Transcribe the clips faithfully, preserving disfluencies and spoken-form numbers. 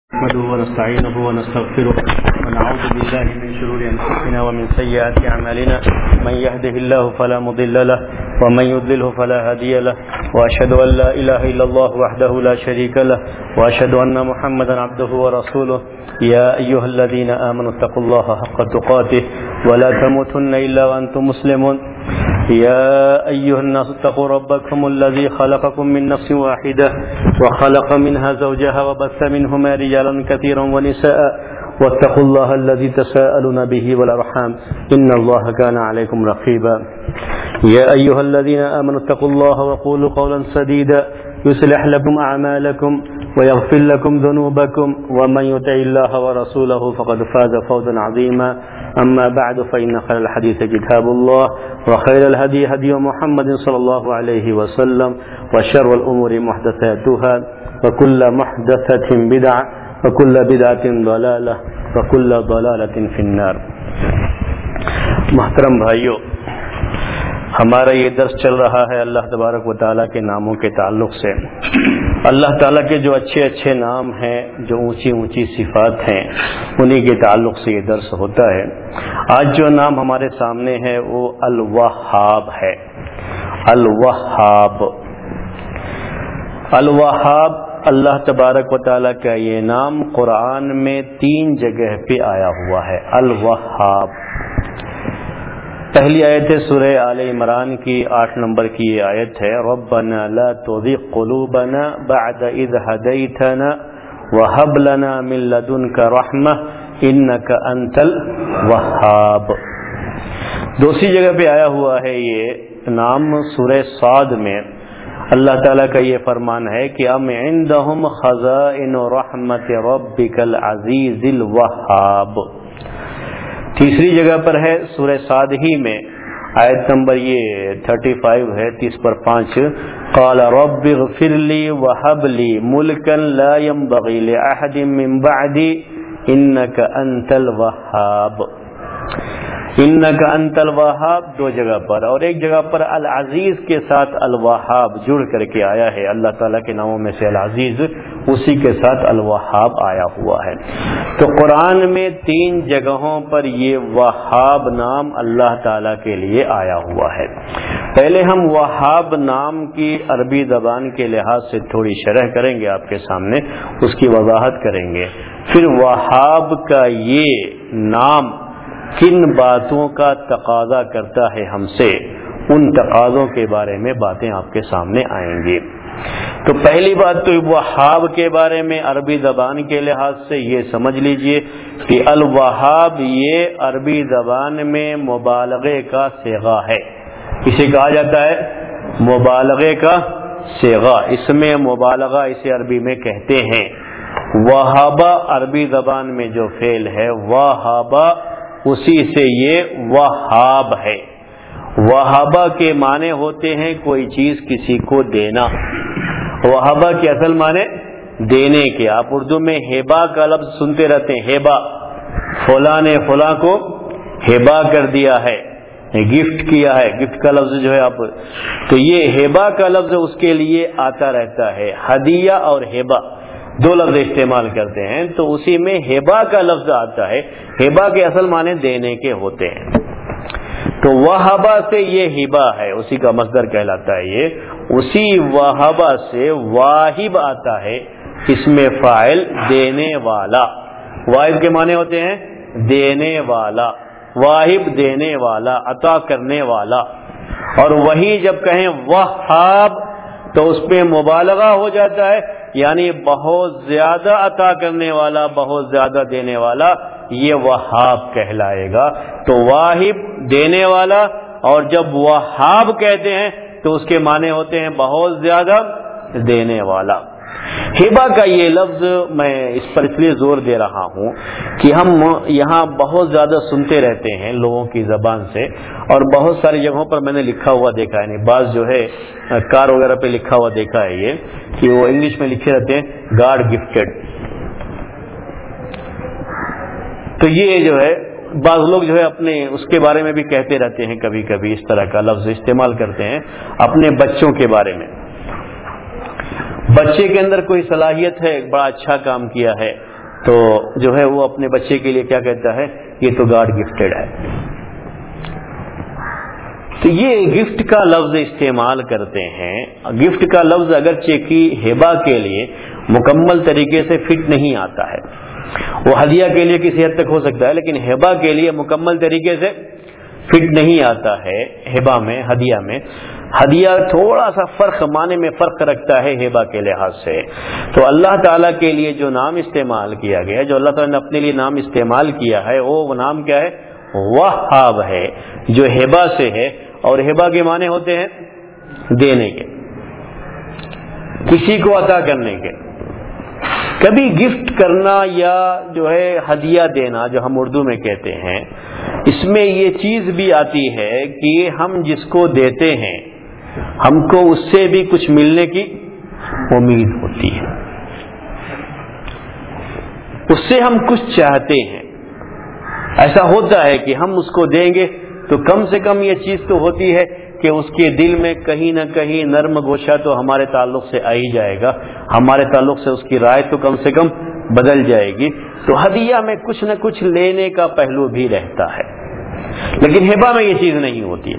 نحمده ونستعينه ونستغفره ونعوذ بالله من شرور أنفسنا ومن سيئات أعمالنا من يهده الله فلا مضل له ومن يضلله فلا هادي له وأشهد أن لا إله إلا الله وحده لا شريك له وأشهد أن محمدا عبده ورسوله يا أيها الذين آمنوا اتقوا الله حق تقاته ولا تموتن إلا وأنتم مسلمون يا أيها الناس اتقوا ربكم الذي خلقكم من نفس واحدة وخلق منها زوجها وبث منهما رجالا كثيرا ونساء واتقوا الله الذي تساءلون به والأرحام إن الله كان عليكم رقيبا يا أيها الذين آمنوا اتقوا الله وقولوا قولا سديدا يصلح لكم أعمالكم ويغفر لكم ذنوبكم ومن يطع الله ورسوله فقد فاز فوزا عظيما أما بعد فإن خير الحديث كتاب الله وخير الهدي هدي محمد صلى الله عليه وسلم وشر الأمور محدثاتها وكل محدثة بدعة وكل بدعة ضلالة وكل ضلالة في النار. محترم بھائیو، ہمارا یہ درس چل رہا ہے اللہ تبارک و تعالیٰ کے ناموں کے تعلق سے. اللہ تعالیٰ کے جو اچھے اچھے نام ہیں، جو اونچی اونچی صفات ہیں، انہی کے تعلق سے یہ درس ہوتا ہے. آج جو نام ہمارے سامنے ہے وہ الوہاب ہے. الوہاب الوہاب اللہ تبارک و تعالیٰ کا یہ نام قرآن میں تین جگہ پہ آیا ہوا ہے. الوہاب پہلی آیت ہے سورہ آل عمران کی آٹھ نمبر کی یہ آیت ہے، ربنا لا تزغ قلوبنا بعد اذ هديتنا وهب لنا من لدنك رحمة انك انت الوهاب. دوسری جگہ پہ آیا ہوا ہے یہ نام سورہ صاد میں. اللہ تعالیٰ کا یہ فرمان ہے کہ ام عندهم خزائن رحمت ربک العزیز الوہاب. تیسری جگہ پر ہے سورہ صاد ہی میں آیت نمبر یہ پینتیس ہے، تیس پر پانچ، قال رب اغفر لی وہب لی ملکا لا ينبغی لأحد من بعدی انک انت الوہاب. انک انت الوہاب دو جگہ پر، اور ایک جگہ پر العزیز کے ساتھ الوہاب جڑ کر کے آیا ہے. اللہ تعالیٰ کے ناموں میں سے العزیز اسی کے ساتھ الوہاب آیا ہوا ہے. تو قرآن میں تین جگہوں پر یہ وہاب نام اللہ تعالیٰ کے لیے آیا ہوا ہے. پہلے ہم وہاب نام کی عربی زبان کے لحاظ سے تھوڑی شرح کریں گے آپ کے سامنے، اس کی وضاحت کریں گے. پھر وہاب کا یہ نام کن باتوں کا تقاضا کرتا ہے ہم سے، ان تقاضوں کے بارے میں باتیں آپ کے سامنے آئیں گی. تو پہلی بات تو وہاب کے بارے میں عربی زبان کے لحاظ سے یہ سمجھ لیجئے کہ الوہاب یہ عربی زبان میں مبالغے کا صیغہ ہے. اسے کہا جاتا ہے مبالغے کا صیغہ، اس میں مبالغہ اسے عربی میں کہتے ہیں. وہابہ عربی زبان میں جو فعل ہے وہابہ، اسی سے یہ وہاب ہے. وہابہ کے معنی ہوتے ہیں کوئی چیز کسی کو دینا. وہابہ کے اصل معنی دینے کے. آپ اردو میں ہیبا کا لفظ سنتے رہتے ہیں، ہیبا، فلاں نے فلاں کو ہیبا کر دیا ہے، گفٹ کیا ہے. گفٹ کا لفظ جو ہے آپ تو یہ ہیبا کا لفظ اس کے لیے آتا رہتا ہے. ہدیہ اور ہیبا دو لفظ استعمال کرتے ہیں، تو اسی میں ہیبا کا لفظ آتا ہے. ہیبا کے اصل معنی دینے کے ہوتے ہیں. تو وہابہ سے یہ ہبا ہے، اسی کا مصدر کہلاتا ہے. یہ اسی وہابہ سے واہب آتا ہے، اس میں فاعل دینے والا. واہب کے معنی ہوتے ہیں دینے والا، واہب دینے والا، عطا کرنے والا. اور وہی جب کہیں وہاب تو اس پہ مبالغہ ہو جاتا ہے، یعنی بہت زیادہ عطا کرنے والا، بہت زیادہ دینے والا، یہ وہاب کہلائے گا. تو واہب دینے والا، اور جب وہاب کہتے ہیں تو اس کے معنی ہوتے ہیں بہت زیادہ دینے والا. ہبا کا یہ لفظ میں اس پر اس لیے زور دے رہا ہوں کہ ہم یہاں بہت زیادہ سنتے رہتے ہیں لوگوں کی زبان سے، اور بہت ساری جگہوں پر میں نے لکھا ہوا دیکھا ہے، یعنی بعض جو ہے کار وغیرہ پہ لکھا ہوا دیکھا ہے یہ کہ وہ انگلش میں لکھے رہتے ہیں گاڈ گفٹڈ. تو یہ جو ہے بعض لوگ جو ہے اپنے اس کے بارے میں بھی کہتے رہتے ہیں، کبھی کبھی اس طرح کا لفظ استعمال کرتے ہیں اپنے بچوں کے بارے میں. بچے کے اندر کوئی صلاحیت ہے، بڑا اچھا کام کیا ہے، تو جو ہے وہ اپنے بچے کے لیے کیا کہتا ہے، یہ تو گاڈ گفٹڈ ہے. تو یہ گفٹ کا لفظ استعمال کرتے ہیں. گفٹ کا لفظ اگرچہ کہ ہبہ کے لیے مکمل طریقے سے فٹ نہیں آتا ہے، وہ ہدیہ کے لیے کسی حد تک ہو سکتا ہے، لیکن ہبہ کے لیے مکمل طریقے سے فٹ نہیں آتا ہے. ہبہ میں، ہدیہ میں، ہدیہ تھوڑا سا فرق معنی میں فرق رکھتا ہے ہبہ کے لحاظ سے. تو اللہ تعالیٰ کے لیے جو نام استعمال کیا گیا، جو اللہ تعالیٰ نے اپنے لیے نام استعمال کیا ہے، وہ نام کیا ہے؟ وہاب ہے، جو ہبہ سے ہے. اور ہبہ کے معنی ہوتے ہیں دینے کے، کسی کو عطا کرنے کے. کبھی گفٹ کرنا یا جو ہے ہدیہ دینا جو ہم اردو میں کہتے ہیں، اس میں یہ چیز بھی آتی ہے کہ ہم جس کو دیتے ہیں ہم کو اس سے بھی کچھ ملنے کی امید ہوتی ہے، اس سے ہم کچھ چاہتے ہیں. ایسا ہوتا ہے کہ ہم اس کو دیں گے تو کم سے کم یہ چیز تو ہوتی ہے کہ اس کے دل میں کہیں نہ کہیں نرم گوشہ تو ہمارے تعلق سے آ ہی جائے گا، ہمارے تعلق سے اس کی رائے تو کم سے کم بدل جائے گی. تو ہدیہ میں کچھ نہ کچھ لینے کا پہلو بھی رہتا ہے، لیکن ہبہ میں یہ چیز نہیں ہوتی.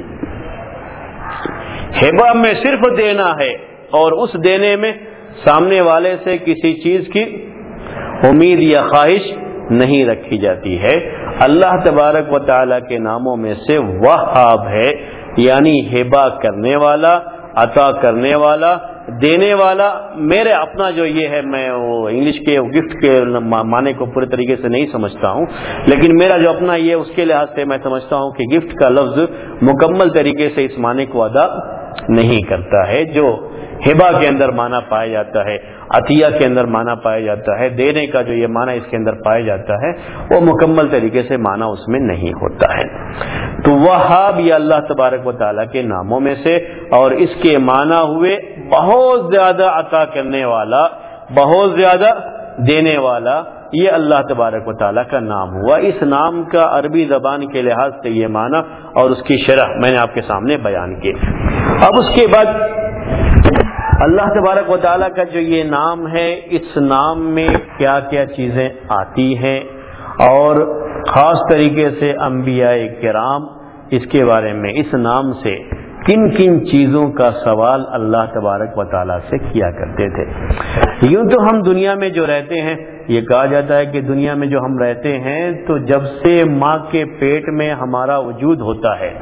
ہبہ میں صرف دینا ہے، اور اس دینے میں سامنے والے سے کسی چیز کی امید یا خواہش نہیں رکھی جاتی ہے. اللہ تبارک و تعالیٰ کے ناموں میں سے وہاب ہے، یعنی ہبہ کرنے والا، عطا کرنے والا، دینے والا. میرے اپنا جو یہ ہے، میں وہ انگلش کے گفٹ کے معنی کو پورے طریقے سے نہیں سمجھتا ہوں، لیکن میرا جو اپنا یہ اس کے لحاظ سے میں سمجھتا ہوں کہ گفٹ کا لفظ مکمل طریقے سے اس معنی کو ادا نہیں کرتا ہے جو ہبہ کے اندر معنی پایا جاتا ہے، عطیہ کے اندر معنی پایا جاتا ہے. دینے کا جو یہ معنی اس کے اندر پایا جاتا ہے وہ مکمل طریقے سے معنی اس میں نہیں ہوتا ہے. تو وہاب یہ اللہ تبارک و تعالیٰ کے ناموں میں سے، اور اس کے معنی ہوئے بہت زیادہ عطا کرنے والا، بہت زیادہ دینے والا. یہ اللہ تبارک و تعالیٰ کا نام ہوا. اس نام کا عربی زبان کے لحاظ سے یہ معنی اور اس کی شرح میں نے آپ کے سامنے بیان کی. اب اس کے بعد اللہ تبارک و تعالیٰ کا جو یہ نام ہے، اس نام میں کیا کیا چیزیں آتی ہیں، اور خاص طریقے سے انبیاء کرام اس کے بارے میں اس نام سے کن کن چیزوں کا سوال اللہ تبارک و تعالیٰ سے کیا کرتے تھے. یوں تو ہم دنیا میں جو رہتے ہیں، یہ کہا جاتا ہے کہ دنیا میں جو ہم رہتے ہیں تو جب سے ماں کے پیٹ میں ہمارا وجود ہوتا ہے،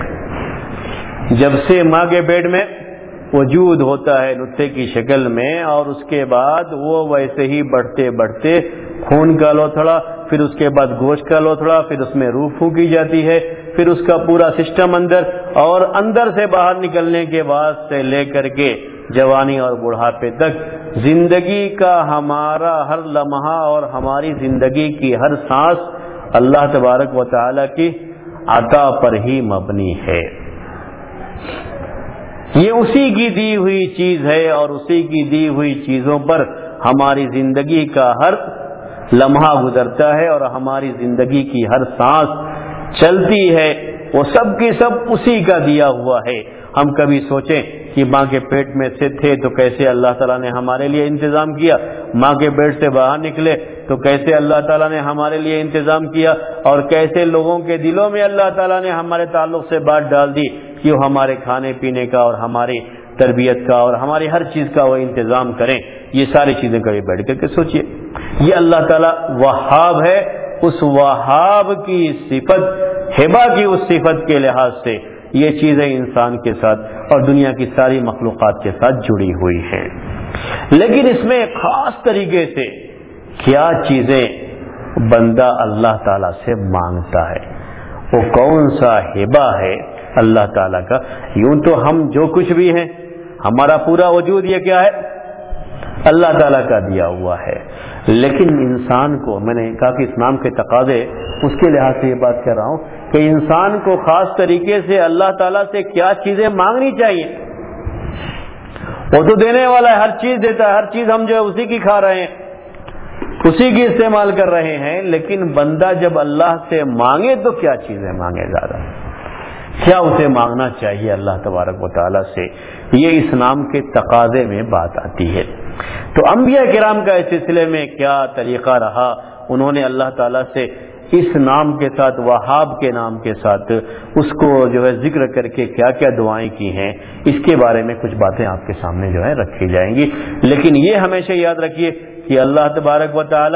جب سے ماں کے پیٹ میں وجود ہوتا ہے نطفے کی شکل میں، اور اس کے بعد وہ ویسے ہی بڑھتے بڑھتے خون کا لوتھڑا، پھر اس کے بعد گوشت کا لوتھڑا، پھر اس میں روح پھونکی جاتی ہے، پھر اس کا پورا سسٹم اندر، اور اندر سے باہر نکلنے کے بعد سے لے کر کے جوانی اور بڑھاپے تک زندگی کا ہمارا ہر لمحہ اور ہماری زندگی کی ہر سانس اللہ تبارک و تعالیٰ کی عطا پر ہی مبنی ہے. یہ اسی کی دی ہوئی چیز ہے، اور اسی کی دی ہوئی چیزوں پر ہماری زندگی کا ہر لمحہ گزرتا ہے، اور ہماری زندگی کی ہر سانس چلتی ہے. وہ سب کی سب اسی کا دیا ہوا ہے. ہم کبھی سوچیں کہ ماں کے پیٹ میں سے تھے تو کیسے اللہ تعالیٰ نے ہمارے لیے انتظام کیا، ماں کے پیٹ سے باہر نکلے تو کیسے اللہ تعالیٰ نے ہمارے لیے انتظام کیا، اور کیسے لوگوں کے دلوں میں اللہ تعالیٰ نے ہمارے تعلق سے بات ڈال دی کہ وہ ہمارے کھانے پینے کا اور ہماری تربیت کا اور ہماری ہر چیز کا وہ انتظام کریں. یہ ساری چیزیں کبھی بیٹھ کر کے سوچئے. یہ اللہ تعالیٰ وہاب ہے. اس وہاب کی صفت، ہبہ کی اس صفت کے لحاظ سے یہ چیزیں انسان کے ساتھ اور دنیا کی ساری مخلوقات کے ساتھ جڑی ہوئی ہیں. لیکن اس میں خاص طریقے سے کیا چیزیں بندہ اللہ تعالیٰ سے مانگتا ہے، وہ کون سا ہبہ ہے اللہ تعالیٰ کا. یوں تو ہم جو کچھ بھی ہیں، ہمارا پورا وجود یہ کیا ہے، اللہ تعالیٰ کا دیا ہوا ہے. لیکن انسان کو، میں نے کہا کہ اس نام کے تقاضے، اس کے لحاظ سے یہ بات کر رہا ہوں کہ انسان کو خاص طریقے سے اللہ تعالیٰ سے کیا چیزیں مانگنی چاہیے. وہ تو دینے والا ہے، ہر چیز دیتا ہے، ہر چیز ہم جو ہے اسی کی کھا رہے ہیں، اسی کی استعمال کر رہے ہیں. لیکن بندہ جب اللہ سے مانگے تو کیا چیزیں مانگے زیادہ، کیا اسے مانگنا چاہیے اللہ تبارک و تعالیٰ سے، یہ اس نام کے تقاضے میں بات آتی ہے. تو انبیاء کرام کا اس سلسلے میں کیا طریقہ رہا، انہوں نے اللہ تعالیٰ سے اس نام کے ساتھ، وہاب کے نام کے ساتھ اس کو جو ہے ذکر کر کے کیا کیا دعائیں کی ہیں، اس کے بارے میں کچھ باتیں آپ کے سامنے جو ہے رکھی جائیں گی. لیکن یہ ہمیشہ یاد رکھیے کہ اللہ تبارک و تعالی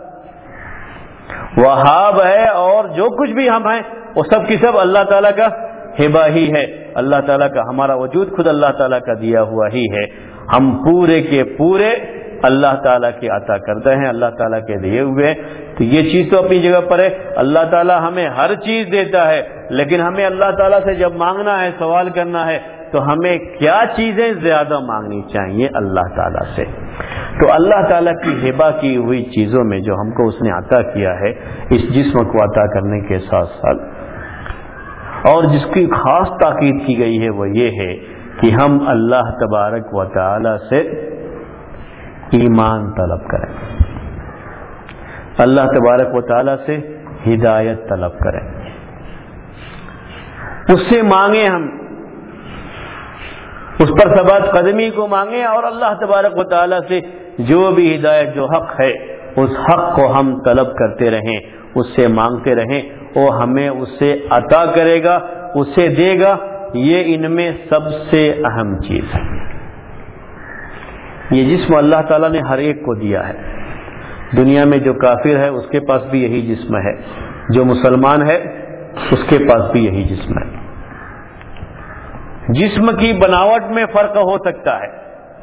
وہاب ہے، اور جو کچھ بھی ہم ہیں وہ سب کی سب اللہ تعالیٰ کا ہبہ ہی ہے. اللہ تعالیٰ کا، ہمارا وجود خود اللہ تعالیٰ کا دیا ہوا ہی ہے. ہم پورے کے پورے اللہ تعالیٰ کی عطا کرتے ہیں، اللہ تعالیٰ کے دیے ہوئے. تو یہ چیز تو اپنی جگہ پر ہے، اللہ تعالیٰ ہمیں ہر چیز دیتا ہے، لیکن ہمیں اللہ تعالیٰ سے جب مانگنا ہے، سوال کرنا ہے، تو ہمیں کیا چیزیں زیادہ مانگنی چاہیے اللہ تعالیٰ سے. تو اللہ تعالیٰ کی ہبہ کی ہوئی چیزوں میں جو ہم کو اس نے عطا کیا ہے، اس جسم کو عطا کرنے کے ساتھ ساتھ، اور جس کی خاص تاکید کی گئی ہے وہ یہ ہے کہ ہم اللہ تبارک و تعالی سے ایمان طلب کریں، اللہ تبارک و تعالی سے ہدایت طلب کریں، اس سے مانگیں، ہم اس پر ثبات قدمی کو مانگیں، اور اللہ تبارک و تعالی سے جو بھی ہدایت، جو حق ہے، اس حق کو ہم طلب کرتے رہیں، اس سے مانگتے رہیں، وہ ہمیں اس سے عطا کرے گا، اسے دے گا. یہ ان میں سب سے اہم چیز ہے. یہ جسم اللہ تعالیٰ نے ہر ایک کو دیا ہے. دنیا میں جو کافر ہے اس کے پاس بھی یہی جسم ہے، جو مسلمان ہے اس کے پاس بھی یہی جسم ہے. جسم کی بناوٹ میں فرق ہو سکتا ہے،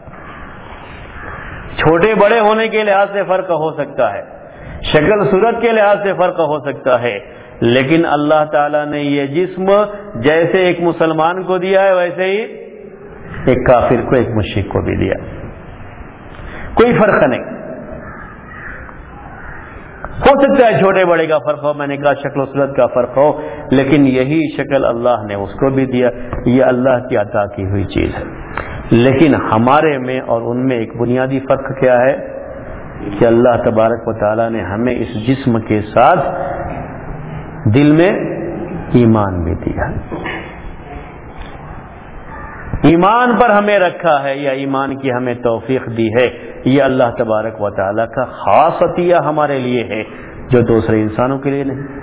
چھوٹے بڑے ہونے کے لحاظ سے فرق ہو سکتا ہے، شکل صورت کے لحاظ سے فرق ہو سکتا ہے، لیکن اللہ تعالیٰ نے یہ جسم جیسے ایک مسلمان کو دیا ہے ویسے ہی ایک کافر کو، ایک مشرک کو بھی دیا. کوئی فرق نہیں. ہو سکتا ہے چھوٹے بڑے کا فرق ہو، میں نے کہا شکل و صورت کا فرق ہو، لیکن یہی شکل اللہ نے اس کو بھی دیا. یہ اللہ کی عطا کی ہوئی چیز ہے. لیکن ہمارے میں اور ان میں ایک بنیادی فرق کیا ہے کہ اللہ تبارک و تعالیٰ نے ہمیں اس جسم کے ساتھ دل میں ایمان بھی دیا، ایمان پر ہمیں رکھا ہے، یا ایمان کی ہمیں توفیق دی ہے. یہ اللہ تبارک و تعالیٰ کا خاص عطیہ ہمارے لیے ہے، جو دوسرے انسانوں کے لیے نہیں.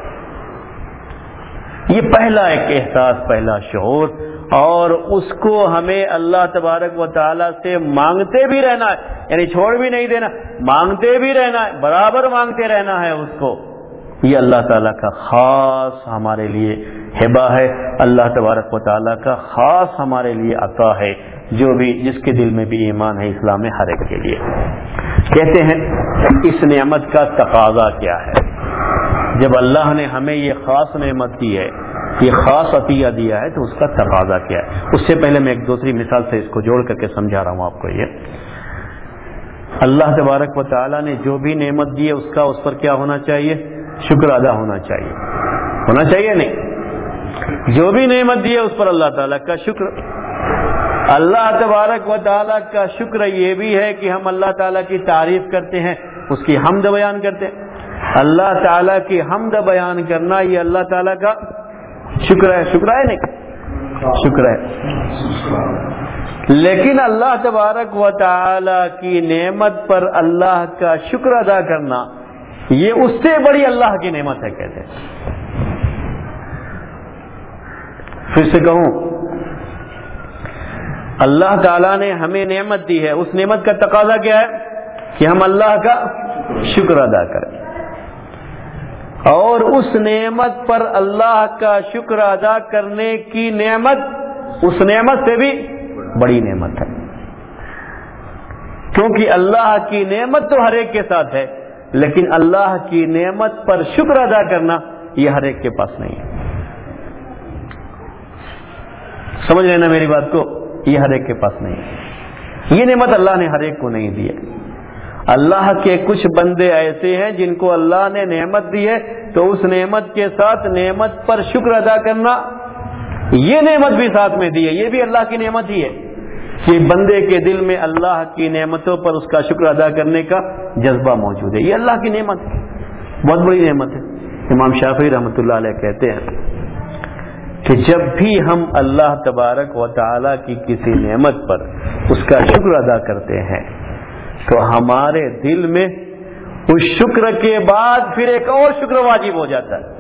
یہ پہلا ایک احساس، پہلا شعور، اور اس کو ہمیں اللہ تبارک و تعالیٰ سے مانگتے بھی رہنا ہے، یعنی چھوڑ بھی نہیں دینا، مانگتے بھی رہنا ہے، برابر مانگتے رہنا ہے اس کو. یہ اللہ تعالیٰ کا خاص ہمارے لیے ہبہ ہے، اللہ تبارک و تعالیٰ کا خاص ہمارے لیے عطا ہے. جو بھی جس کے دل میں بھی ایمان ہے اسلام میں ہر ایک کے لیے. کہتے ہیں اس نعمت کا تقاضا کیا ہے؟ جب اللہ نے ہمیں یہ خاص نعمت دی ہے، یہ خاص عطیہ دیا ہے، تو اس کا تقاضا کیا ہے؟ اس سے پہلے میں ایک دوسری مثال سے اس کو جوڑ کر کے سمجھا رہا ہوں آپ کو. یہ اللہ تبارک و تعالیٰ نے جو بھی نعمت دی ہے اس کا اس پر کیا ہونا چاہیے؟ شکر ادا ہونا چاہیے. ہونا چاہیے نہیں؟ جو بھی نعمت دی ہے اس پر اللہ تعالیٰ کا شکر. اللہ تبارک و تعالیٰ کا شکر یہ بھی ہے کہ ہم اللہ تعالیٰ کی تعریف کرتے ہیں، اس کی حمد بیان کرتے ہیں. اللہ تعالیٰ کی حمد بیان کرنا یہ اللہ تعالیٰ کا شکر ہے. شکر ہے نہیں؟ شکر ہے. لیکن اللہ تبارک و تعالیٰ کی نعمت پر اللہ کا شکر ادا کرنا یہ اس سے بڑی اللہ کی نعمت ہے. کہتے ہیں، پھر سے کہوں، اللہ تعالیٰ نے ہمیں نعمت دی ہے، اس نعمت کا تقاضا کیا ہے کہ ہم اللہ کا شکر ادا کریں، اور اس نعمت پر اللہ کا شکر ادا کرنے کی نعمت اس نعمت سے بھی بڑی نعمت ہے. کیونکہ اللہ کی نعمت تو ہر ایک کے ساتھ ہے، لیکن اللہ کی نعمت پر شکر ادا کرنا یہ ہر ایک کے پاس نہیں ہے. سمجھ لینا میری بات کو، یہ ہر ایک کے پاس نہیں ہے. یہ نعمت اللہ نے ہر ایک کو نہیں دی ہے. اللہ کے کچھ بندے ایسے ہیں جن کو اللہ نے نعمت دی ہے، تو اس نعمت کے ساتھ نعمت پر شکر ادا کرنا یہ نعمت بھی ساتھ میں دی ہے. یہ بھی اللہ کی نعمت ہی ہے کہ بندے کے دل میں اللہ کی نعمتوں پر اس کا شکر ادا کرنے کا جذبہ موجود ہے. یہ اللہ کی نعمت ہے، بہت بڑی نعمت ہے. امام شافعی رحمۃ اللہ علیہ کہتے ہیں کہ جب بھی ہم اللہ تبارک و تعالیٰ کی کسی نعمت پر اس کا شکر ادا کرتے ہیں تو ہمارے دل میں اس شکر کے بعد پھر ایک اور شکر واجب ہو جاتا ہے.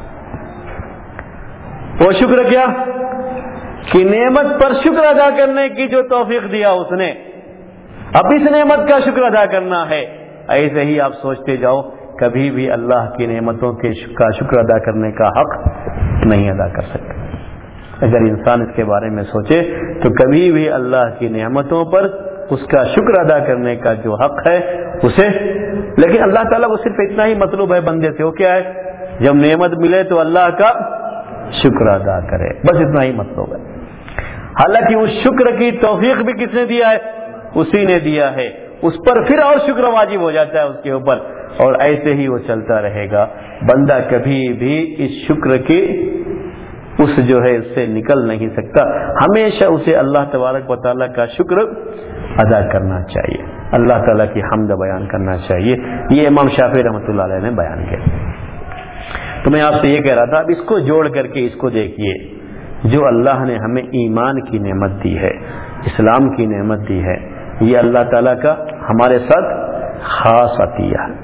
وہ شکر کیا کہ نعمت پر شکر ادا کرنے کی جو توفیق دیا اس نے، اب اس نعمت کا شکر ادا کرنا ہے. ایسے ہی آپ سوچتے جاؤ، کبھی بھی اللہ کی نعمتوں کے کا شکر ادا کرنے کا حق نہیں ادا کر سکتے. اگر انسان اس کے بارے میں سوچے تو کبھی بھی اللہ کی نعمتوں پر اس کا شکر ادا کرنے کا جو حق ہے اسے، لیکن اللہ تعالیٰ کو صرف اتنا ہی مطلوب ہے بندے سے، وہ کیا ہے؟ جب نعمت ملے تو اللہ کا شکر ادا کرے، بس اتنا ہی مطلوب ہے. حالانکہ اس شکر کی توفیق بھی کس نے دیا ہے؟ اسی نے دیا ہے. اس پر پھر اور شکر واجب ہو جاتا ہے اس کے اوپر، اور ایسے ہی وہ چلتا رہے گا. بندہ کبھی بھی اس شکر کی اس جو ہے اس سے نکل نہیں سکتا. ہمیشہ اسے اللہ تبارک و تعالیٰ کا شکر ادا کرنا چاہیے، اللہ تعالیٰ کی حمد بیان کرنا چاہیے. یہ امام شافعی رحمۃ اللہ علیہ نے بیان کیا. تو میں آپ سے یہ کہہ رہا تھا، اب اس کو جوڑ کر کے اس کو دیکھیے، جو اللہ نے ہمیں ایمان کی نعمت دی ہے، اسلام کی نعمت دی ہے، یہ اللہ تعالیٰ کا ہمارے ساتھ خاص عطیہ ہے.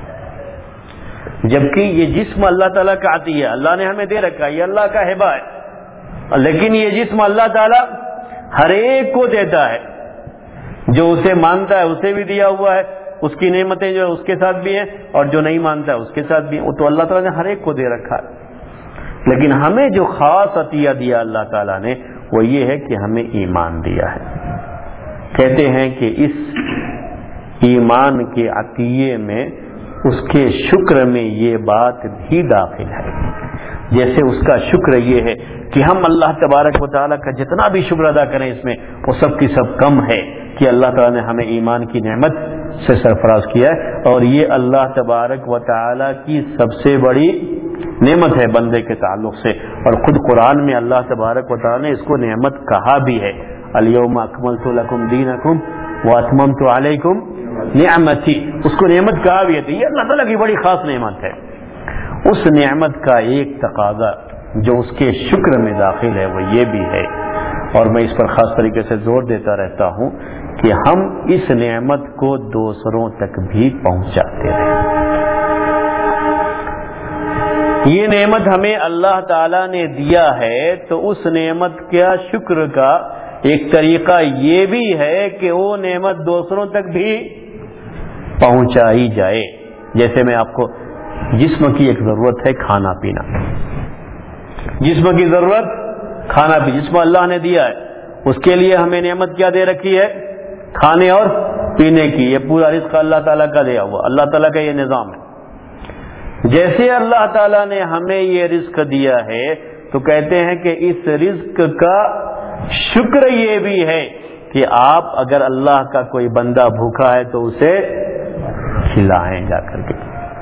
جبکہ یہ جسم اللہ تعالیٰ کا عطیہ، اللہ نے ہمیں دے رکھا ہے، یہ اللہ کا ہبہ ہے. لیکن یہ جسم اللہ تعالیٰ ہر ایک کو دیتا ہے، جو اسے مانتا ہے اسے بھی دیا ہوا ہے. اس کی نعمتیں جو ہے اس کے ساتھ بھی ہیں، اور جو نہیں مانتا ہے اس کے ساتھ بھی ہیں. وہ تو اللہ تعالیٰ نے ہر ایک کو دے رکھا ہے. لیکن ہمیں جو خاص عطیہ دیا اللہ تعالیٰ نے وہ یہ ہے کہ ہمیں ایمان دیا ہے. کہتے ہیں کہ اس ایمان کے عطیے میں اس کے شکر میں یہ بات بھی داخل ہے. جیسے اس کا شکر یہ ہے کہ ہم اللہ تبارک و تعالیٰ کا جتنا بھی شکر ادا کریں اس میں وہ سب کی سب کم ہے کہ اللہ تعالیٰ نے ہمیں ایمان کی نعمت سے سرفراز کیا ہے. اور یہ اللہ تبارک و تعالیٰ کی سب سے بڑی نعمت ہے بندے کے تعلق سے. اور خود قرآن میں اللہ تبارک و تعالیٰ نے اس کو نعمت کہا بھی ہے، الیوم اکملت لکم دینکم واتممت علیکم نعمتی. اس کو نعمت کہا بھی ہے. یہ اللہ تعالیٰ کی بڑی خاص نعمت ہے. اس نعمت کا ایک تقاضا جو اس کے شکر میں داخل ہے وہ یہ بھی ہے، اور میں اس پر خاص طریقے سے زور دیتا رہتا ہوں کہ ہم اس نعمت کو دوسروں تک بھی پہنچاتے رہیں. یہ نعمت ہمیں اللہ تعالیٰ نے دیا ہے تو اس نعمت کا شکر کا ایک طریقہ یہ بھی ہے کہ وہ نعمت دوسروں تک بھی پہنچائی جائے. جیسے میں آپ کو، جسم کی ایک ضرورت ہے کھانا پینا، جسم کی ضرورت کھانا پی، جسم اللہ نے دیا ہے، اس کے لیے ہمیں نعمت کیا دے رکھی ہے؟ کھانے اور پینے کی. یہ پورا رزق اللہ تعالیٰ کا دیا ہوا، اللہ تعالیٰ کا یہ نظام ہے. جیسے اللہ تعالیٰ نے ہمیں یہ رزق دیا ہے تو کہتے ہیں کہ اس رزق کا شکر یہ بھی ہے کہ آپ اگر اللہ کا کوئی بندہ بھوکا ہے تو اسے کھلائیں جا کر کے.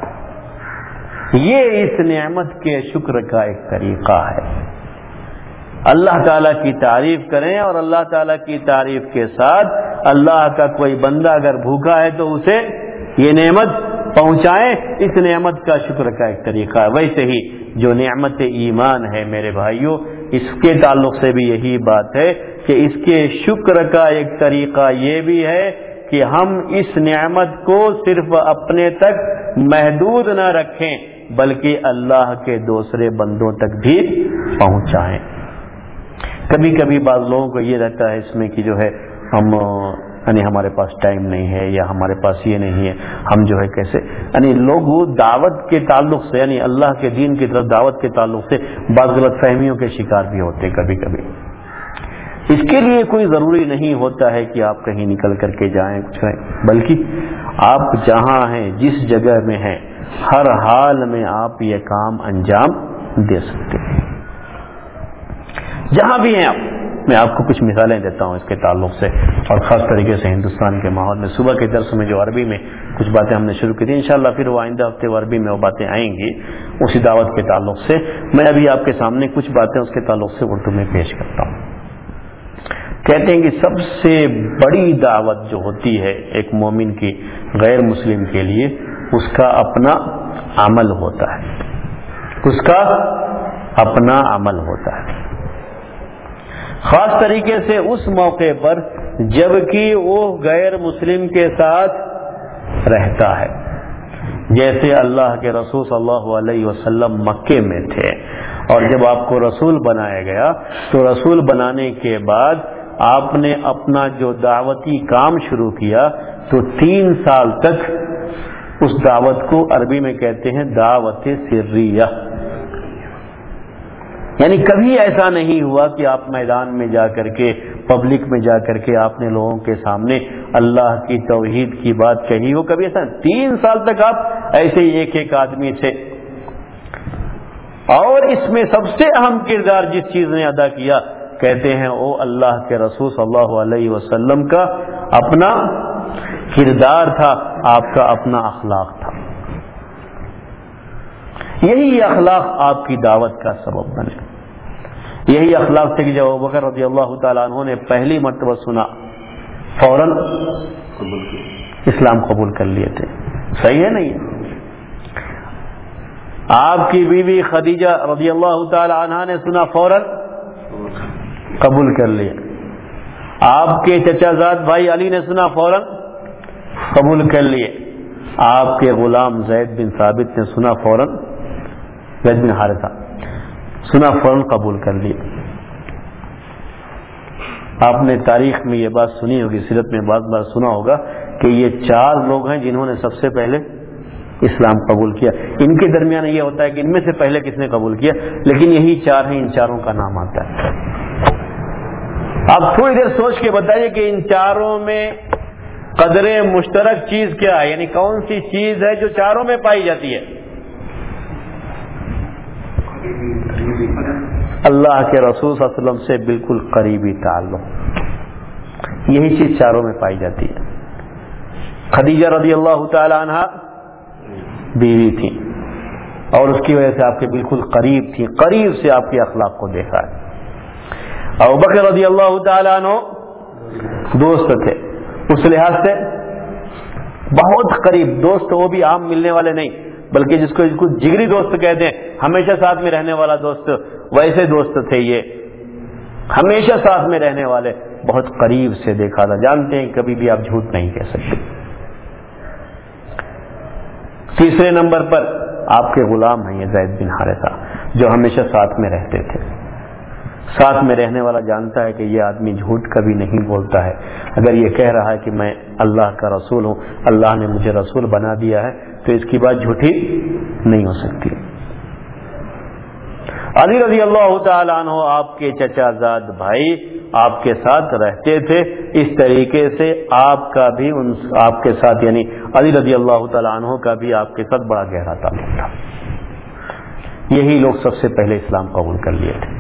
یہ اس نعمت کے شکر کا ایک طریقہ ہے. اللہ تعالیٰ کی تعریف کریں اور اللہ تعالیٰ کی تعریف کے ساتھ اللہ کا کوئی بندہ اگر بھوکا ہے تو اسے یہ نعمت پہنچائیں. اس نعمت کا شکر کا ایک طریقہ ہے. ویسے ہی جو نعمت ایمان ہے میرے بھائیوں، اس کے تعلق سے بھی یہی بات ہے کہ اس کے شکر کا ایک طریقہ یہ بھی ہے کہ ہم اس نعمت کو صرف اپنے تک محدود نہ رکھیں بلکہ اللہ کے دوسرے بندوں تک بھی پہنچائیں. کبھی کبھی بعض لوگوں کو یہ رہتا ہے اس میں کہ جو ہے ہم یعنی ہمارے پاس ٹائم نہیں ہے یا ہمارے پاس یہ نہیں ہے، ہم جو ہے کیسے، یعنی لوگ دعوت کے تعلق سے یعنی اللہ کے دین کی طرف دعوت کے تعلق سے بعض غلط فہمیوں کے شکار بھی ہوتے ہیں کبھی کبھی. اس کے لیے کوئی ضروری نہیں ہوتا ہے کہ آپ کہیں نکل کر کے جائیں کچھ کریں، بلکہ آپ جہاں ہیں جس جگہ میں ہیں ہر حال میں آپ یہ کام انجام دے سکتے ہیں جہاں بھی ہیں آپ. میں آپ کو کچھ مثالیں دیتا ہوں اس کے تعلق سے، اور خاص طریقے سے ہندوستان کے ماحول میں. صبح کے درس میں جو عربی میں کچھ باتیں ہم نے شروع کی تھی، انشاءاللہ پھر وہ آئندہ ہفتے عربی میں وہ باتیں آئیں گی اسی دعوت کے تعلق سے. میں ابھی آپ کے سامنے کچھ باتیں اس کے تعلق سے اردو میں پیش کرتا ہوں. کہتے ہیں کہ سب سے بڑی دعوت جو ہوتی ہے ایک مومن کی غیر مسلم کے لیے، اس کا اپنا عمل ہوتا ہے، اس کا اپنا عمل ہوتا ہے. خاص طریقے سے اس موقع پر جبکہ وہ غیر مسلم کے ساتھ رہتا ہے. جیسے اللہ کے رسول صلی اللہ علیہ وسلم مکے میں تھے اور جب آپ کو رسول بنایا گیا تو رسول بنانے کے بعد آپ نے اپنا جو دعوتی کام شروع کیا تو تین سال تک اس دعوت کو عربی میں کہتے ہیں دعوت سریہ. یعنی کبھی ایسا نہیں ہوا کہ آپ میدان میں جا کر کے پبلک میں جا کر کے آپ نے لوگوں کے سامنے اللہ کی توحید کی بات کہی ہو. کبھی ایسا تین سال تک آپ ایسے ہی ایک ایک آدمی تھے. اور اس میں سب سے اہم کردار جس چیز نے ادا کیا کہتے ہیں وہ اللہ کے رسول صلی اللہ علیہ وسلم کا اپنا کردار تھا, آپ کا اپنا اخلاق تھا. یہی اخلاق آپ کی دعوت کا سبب بنے. یہی اخلاق تھے کہ جب ابوبکر رضی اللہ تعالیٰ عنہ نے پہلی مرتبہ سنا فوراً اسلام قبول کر لیے تھے. صحیح ہے نہیں؟ آپ کی بیوی خدیجہ رضی اللہ تعالی عنہا نے سنا فوراً قبول کر لیا. آپ کے چچا زاد بھائی علی نے سنا فوراً قبول کر لیے. آپ کے غلام زید بن ثابت نے سنا فوراً, زید بن حارثہ سنا فوراً قبول کر لیے. آپ نے تاریخ میں یہ بات سنی ہوگی, سیرت میں بعض بار سنا ہوگا کہ یہ چار لوگ ہیں جنہوں نے سب سے پہلے اسلام قبول کیا. ان کے درمیان یہ ہوتا ہے کہ ان میں سے پہلے کس نے قبول کیا, لیکن یہی چار ہیں, ان چاروں کا نام آتا ہے. آپ تھوڑی دیر سوچ کے بتائیے کہ ان چاروں میں قدر مشترک چیز کیا ہے, یعنی کون سی چیز ہے جو چاروں میں پائی جاتی ہے؟ اللہ کے رسول صلی اللہ علیہ وسلم سے بالکل قریبی تعلق, یہی چیز چاروں میں پائی جاتی ہے. خدیجہ رضی اللہ تعالی عنہا بیوی تھی اور اس کی وجہ سے آپ کے بالکل قریب تھی, قریب سے آپ کے اخلاق کو دیکھا ہے. ابوبکر رضی اللہ تعالیٰ عنہ دوست تھے, اس لحاظ سے بہت قریب دوست, وہ بھی عام ملنے والے نہیں بلکہ جس کو, جس کو جگری دوست کہتے ہیں, ہمیشہ ساتھ میں رہنے والا دوست, ویسے دوست تھے یہ, ہمیشہ ساتھ میں رہنے والے, بہت قریب سے دیکھا تھا. جانتے ہیں کبھی بھی آپ جھوٹ نہیں کہہ سکتے. تیسرے نمبر پر آپ کے غلام ہیں یہ زید بن حارثہ, جو ہمیشہ ساتھ میں رہتے تھے. ساتھ میں رہنے والا جانتا ہے کہ یہ آدمی جھوٹ کبھی نہیں بولتا ہے. اگر یہ کہہ رہا ہے کہ میں اللہ کا رسول ہوں, اللہ نے مجھے رسول بنا دیا ہے, تو اس کی بات جھوٹی نہیں ہو سکتی. علی رضی اللہ تعالیٰ عنہ آپ کے چچا زاد بھائی آپ کے ساتھ رہتے تھے. اس طریقے سے آپ کا بھی ان آپ کے ساتھ, یعنی علی رضی اللہ تعالیٰ عنہ کا بھی آپ کے ساتھ بڑا گہرا تعلق تھا. یہی لوگ سب سے پہلے اسلام قبول کر لیے تھے.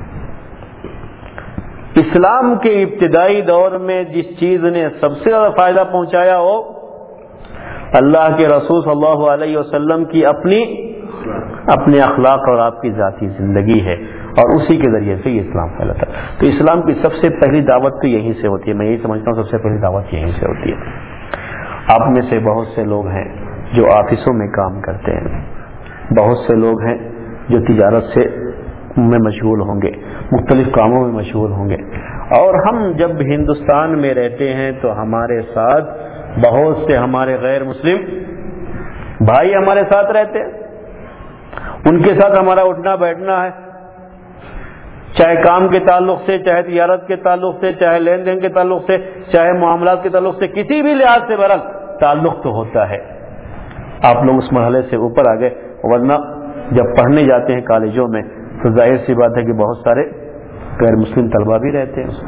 اسلام کے ابتدائی دور میں جس چیز نے سب سے زیادہ فائدہ پہنچایا وہ اللہ کے رسول صلی اللہ علیہ وسلم کی اپنی اپنے اخلاق اور آپ کی ذاتی زندگی ہے, اور اسی کے ذریعے سے یہ اسلام پھیلا تھا. تو اسلام کی سب سے پہلی دعوت تو یہیں سے ہوتی ہے. میں یہی سمجھتا ہوں سب سے پہلی دعوت یہیں سے ہوتی ہے. آپ میں سے بہت سے لوگ ہیں جو آفسوں میں کام کرتے ہیں, بہت سے لوگ ہیں جو تجارت سے میں مشغول ہوں گے, مختلف کاموں میں مشغول ہوں گے, اور ہم جب ہندوستان میں رہتے ہیں تو ہمارے ساتھ بہت سے ہمارے غیر مسلم بھائی ہمارے ساتھ رہتے ہیں. ان کے ساتھ ہمارا اٹھنا بیٹھنا ہے, چاہے کام کے تعلق سے, چاہے تجارت کے تعلق سے, چاہے لین دین کے تعلق سے, چاہے معاملات کے تعلق سے, کسی بھی لحاظ سے بہرحال تعلق تو ہوتا ہے. آپ لوگ اس مرحلے سے اوپر آ گئے, ورنہ جب پڑھنے جاتے ہیں کالجوں میں تو ظاہر سی بات ہے کہ بہت سارے غیر مسلم طلبہ بھی رہتے ہیں.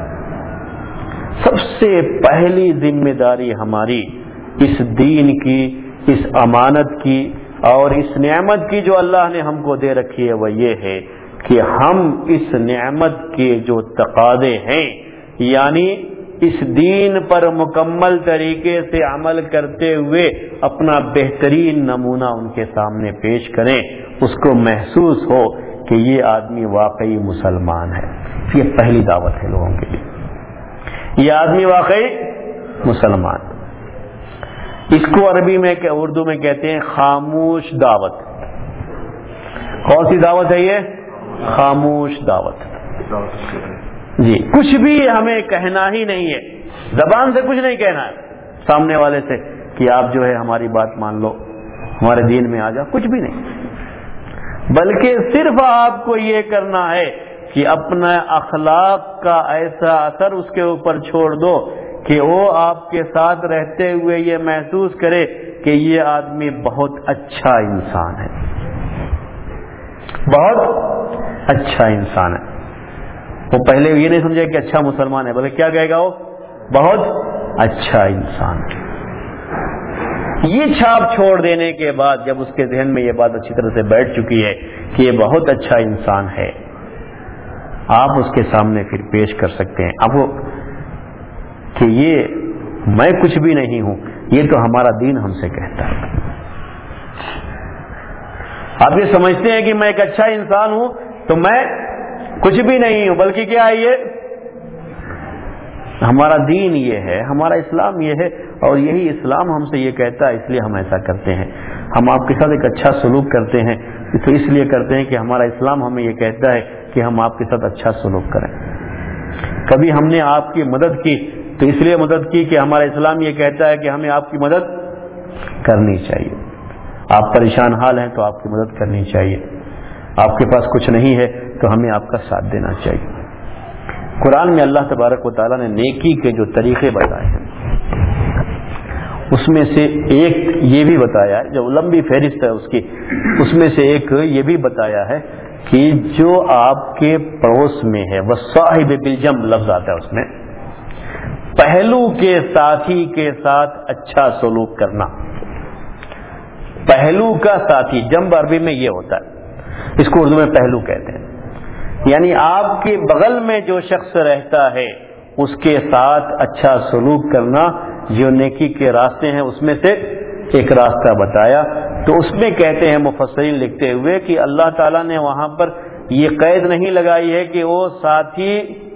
سب سے پہلی ذمہ داری ہماری اس دین کی, اس امانت کی اور اس نعمت کی جو اللہ نے ہم کو دے رکھی ہے, وہ یہ ہے کہ ہم اس نعمت کے جو تقاضے ہیں, یعنی اس دین پر مکمل طریقے سے عمل کرتے ہوئے اپنا بہترین نمونہ ان کے سامنے پیش کریں, اس کو محسوس ہو کہ یہ آدمی واقعی مسلمان ہے. یہ پہلی دعوت ہے لوگوں کے لیے, یہ آدمی واقعی مسلمان. اس کو عربی میں اردو میں کہتے ہیں خاموش دعوت. کون سی دعوت ہے یہ؟ خاموش دعوت. جی, کچھ بھی ہمیں کہنا ہی نہیں ہے, زبان سے کچھ نہیں کہنا ہے سامنے والے سے کہ آپ جو ہے ہماری بات مان لو، ہمارے دین میں آ جاؤ، کچھ بھی نہیں، بلکہ صرف آپ کو یہ کرنا ہے کہ اپنا اخلاق کا ایسا اثر اس کے اوپر چھوڑ دو کہ وہ آپ کے ساتھ رہتے ہوئے یہ محسوس کرے کہ یہ آدمی بہت اچھا انسان ہے، بہت اچھا انسان ہے۔ وہ پہلے یہ نہیں سمجھے کہ اچھا مسلمان ہے، بلکہ کیا کہے گا، وہ بہت اچھا انسان ہے۔ یہ چھاپ چھوڑ دینے کے بعد جب اس کے ذہن میں یہ بات اچھی طرح سے بیٹھ چکی ہے کہ یہ بہت اچھا انسان ہے، آپ اس کے سامنے پھر پیش کر سکتے ہیں اب وہ کہ یہ میں کچھ بھی نہیں ہوں، یہ تو ہمارا دین ہم سے کہتا ہے۔ آپ یہ سمجھتے ہیں کہ میں ایک اچھا انسان ہوں تو میں کچھ بھی نہیں ہوں، بلکہ کیا ہے، یہ ہمارا دین یہ ہے، ہمارا اسلام یہ ہے، اور یہی اسلام ہم سے یہ کہتا ہے، اس لیے ہم ایسا کرتے ہیں۔ ہم آپ کے ساتھ ایک اچھا سلوک کرتے ہیں تو اس لیے کرتے ہیں کہ ہمارا اسلام ہمیں یہ کہتا ہے کہ ہم آپ کے ساتھ اچھا سلوک کریں۔ کبھی ہم نے آپ کی مدد کی تو اس لیے مدد کی کہ ہمارا اسلام یہ کہتا ہے کہ ہمیں آپ کی مدد کرنی چاہیے۔ آپ پریشان حال ہیں تو آپ کی مدد کرنی چاہیے، آپ کے پاس کچھ نہیں ہے تو ہمیں آپ کا ساتھ دینا چاہیے۔ قرآن میں اللہ تبارک و تعالیٰ نے نیکی کے جو طریقے بتائے ہیں اس میں سے ایک یہ بھی بتایا ہے، جو لمبی فہرست ہے اس کی، اس میں سے ایک یہ بھی بتایا ہے کہ جو آپ کے پڑوس میں ہے، وصاحب بالجنب لفظ آتا ہے اس میں، پہلو کے ساتھی کے ساتھ اچھا سلوک کرنا۔ پہلو کا ساتھی، جنب عربی میں یہ ہوتا ہے، اس کو اردو میں پہلو کہتے ہیں، یعنی آپ کے بغل میں جو شخص رہتا ہے اس کے ساتھ اچھا سلوک کرنا، جو نیکی کے راستے ہیں اس میں سے ایک راستہ بتایا۔ تو اس میں کہتے ہیں مفسرین لکھتے ہوئے کہ اللہ تعالیٰ نے وہاں پر یہ قید نہیں لگائی ہے کہ وہ ساتھی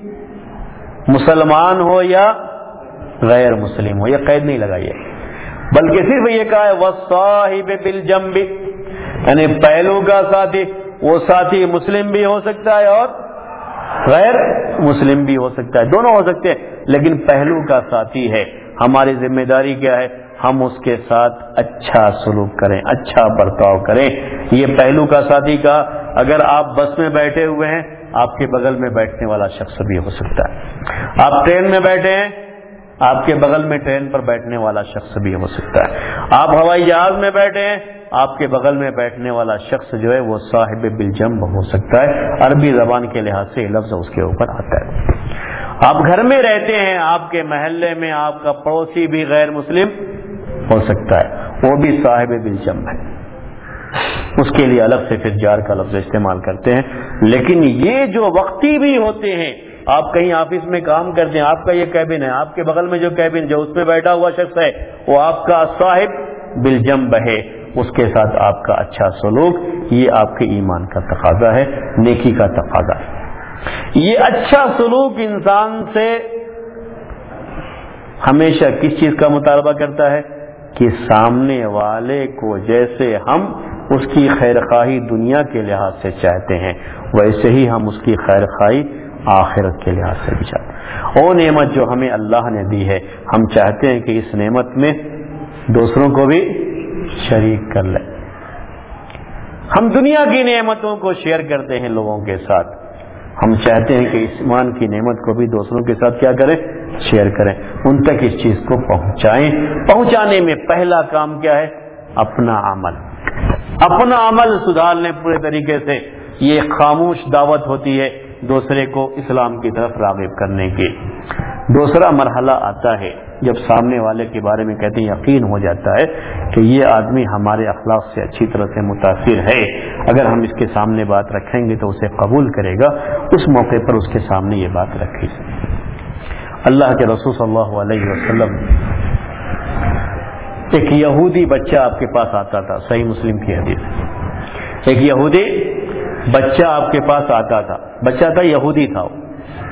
مسلمان ہو یا غیر مسلم ہو، یہ قید نہیں لگائی ہے، بلکہ صرف یہ کہا ہے وصاحب بالجنب، یعنی پہلو کا ساتھی، وہ ساتھی مسلم بھی ہو سکتا ہے اور غیر مسلم بھی ہو سکتا ہے، دونوں ہو سکتے ہیں، لیکن پہلو کا ساتھی ہے۔ ہماری ذمہ داری کیا ہے، ہم اس کے ساتھ اچھا سلوک کریں، اچھا برتاؤ کریں۔ یہ پہلو کا ساتھی کا، اگر آپ بس میں بیٹھے ہوئے ہیں، آپ کے بغل میں بیٹھنے والا شخص بھی ہو سکتا ہے۔ آپ ٹرین میں بیٹھے ہیں، آپ کے بغل میں ٹرین پر بیٹھنے والا شخص بھی ہو سکتا ہے۔ آپ ہوائی جہاز میں بیٹھے ہیں، آپ کے بغل میں بیٹھنے والا شخص جو ہے وہ صاحب بالجنب ہو سکتا ہے، عربی زبان کے لحاظ سے یہ لفظ اس کے اوپر آتا ہے۔ آپ گھر میں رہتے ہیں، آپ کے محلے میں آپ کا پڑوسی بھی غیر مسلم ہو سکتا ہے، وہ بھی صاحب بالجنب ہے، اس کے لیے الگ سے پھر جار کا لفظ استعمال کرتے ہیں۔ لیکن یہ جو وقتی بھی ہوتے ہیں، آپ کہیں آفس میں کام کرتے ہیں، آپ کا یہ کیبن ہے، آپ کے بغل میں جو کیبن جو اس میں بیٹھا ہوا شخص ہے وہ آپ کا صاحب بالجنب ہے، اس کے ساتھ آپ کا اچھا سلوک، یہ آپ کے ایمان کا تقاضا ہے، نیکی کا تقاضا ہے۔ یہ اچھا سلوک انسان سے ہمیشہ کس چیز کا مطالبہ کرتا ہے کہ سامنے والے کو جیسے ہم اس کی خیرخواہی دنیا کے لحاظ سے چاہتے ہیں، ویسے ہی ہم اس کی خیرخواہی آخرت کے لحاظ سے بھی چاہتے ہیں۔ وہ نعمت جو ہمیں اللہ نے دی ہے، ہم چاہتے ہیں کہ اس نعمت میں دوسروں کو بھی شریک کر لیں۔ ہم دنیا کی نعمتوں کو شیئر کرتے ہیں لوگوں کے ساتھ، ہم چاہتے ہیں کہ ایمان کی نعمت کو بھی دوسروں کے ساتھ کیا کریں، شیئر کریں، ان تک اس چیز کو پہنچائیں۔ پہنچانے میں پہلا کام کیا ہے، اپنا عمل، اپنا عمل سدھارنے پورے طریقے سے۔ یہ خاموش دعوت ہوتی ہے دوسرے کو اسلام کی طرف راغب کرنے کی۔ دوسرا مرحلہ آتا ہے جب سامنے والے کے بارے میں کہتے ہیں یقین ہو جاتا ہے کہ یہ آدمی ہمارے اخلاق سے اچھی طرح سے متاثر ہے، اگر ہم اس کے سامنے بات رکھیں گے تو اسے قبول کرے گا، اس موقع پر اس کے سامنے یہ بات رکھی۔ اللہ کے رسول صلی اللہ علیہ وسلم، ایک یہودی بچہ آپ کے پاس آتا تھا، صحیح مسلم کی حدیث، ایک یہودی بچہ آپ کے پاس آتا تھا، بچہ تھا یہودی تھا، وہ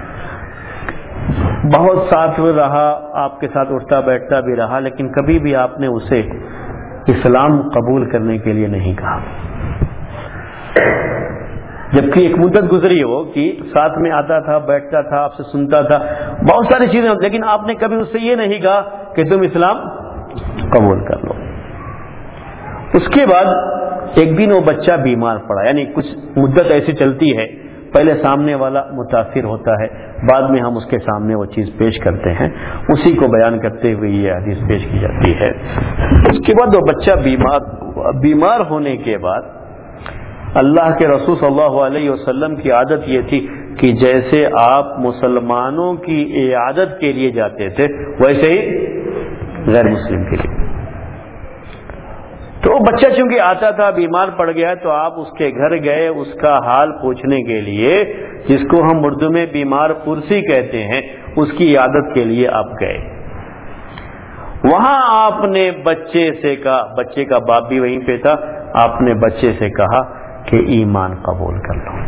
بہت ساتھ رہا، آپ کے ساتھ اٹھتا بیٹھتا بھی رہا، لیکن کبھی بھی آپ نے اسے اسلام قبول کرنے کے لیے نہیں کہا۔ جبکہ ایک مدت گزری ہو کہ ساتھ میں آتا تھا، بیٹھتا تھا، آپ سے سنتا تھا، بہت ساری چیزیں، لیکن آپ نے کبھی اس سے یہ نہیں کہا کہ تم اسلام قبول کر لو۔ اس کے بعد ایک دن وہ بچہ بیمار پڑا، یعنی کچھ مدت ایسی چلتی ہے، پہلے سامنے والا متاثر ہوتا ہے، بعد میں ہم اس کے سامنے وہ چیز پیش کرتے ہیں، اسی کو بیان کرتے ہوئے یہ حدیث پیش کی جاتی ہے۔ اس کے بعد وہ بچہ بیمار ہوا، بیمار ہونے کے بعد اللہ کے رسول صلی اللہ علیہ وسلم کی عادت یہ تھی کہ جیسے آپ مسلمانوں کی عیادت کے لیے جاتے تھے ویسے ہی غیر مسلم کے لیے۔ تو وہ بچہ چونکہ آتا تھا، بیمار پڑ گیا، تو آپ اس کے گھر گئے اس کا حال پوچھنے کے لیے، جس کو ہم اردو میں بیمار پرسی کہتے ہیں، اس کی عیادت کے لیے آپ گئے۔ وہاں آپ نے بچے سے کہا، بچے کا باپ بھی وہیں پہ تھا، آپ نے بچے سے کہا کہ ایمان قبول کر لو۔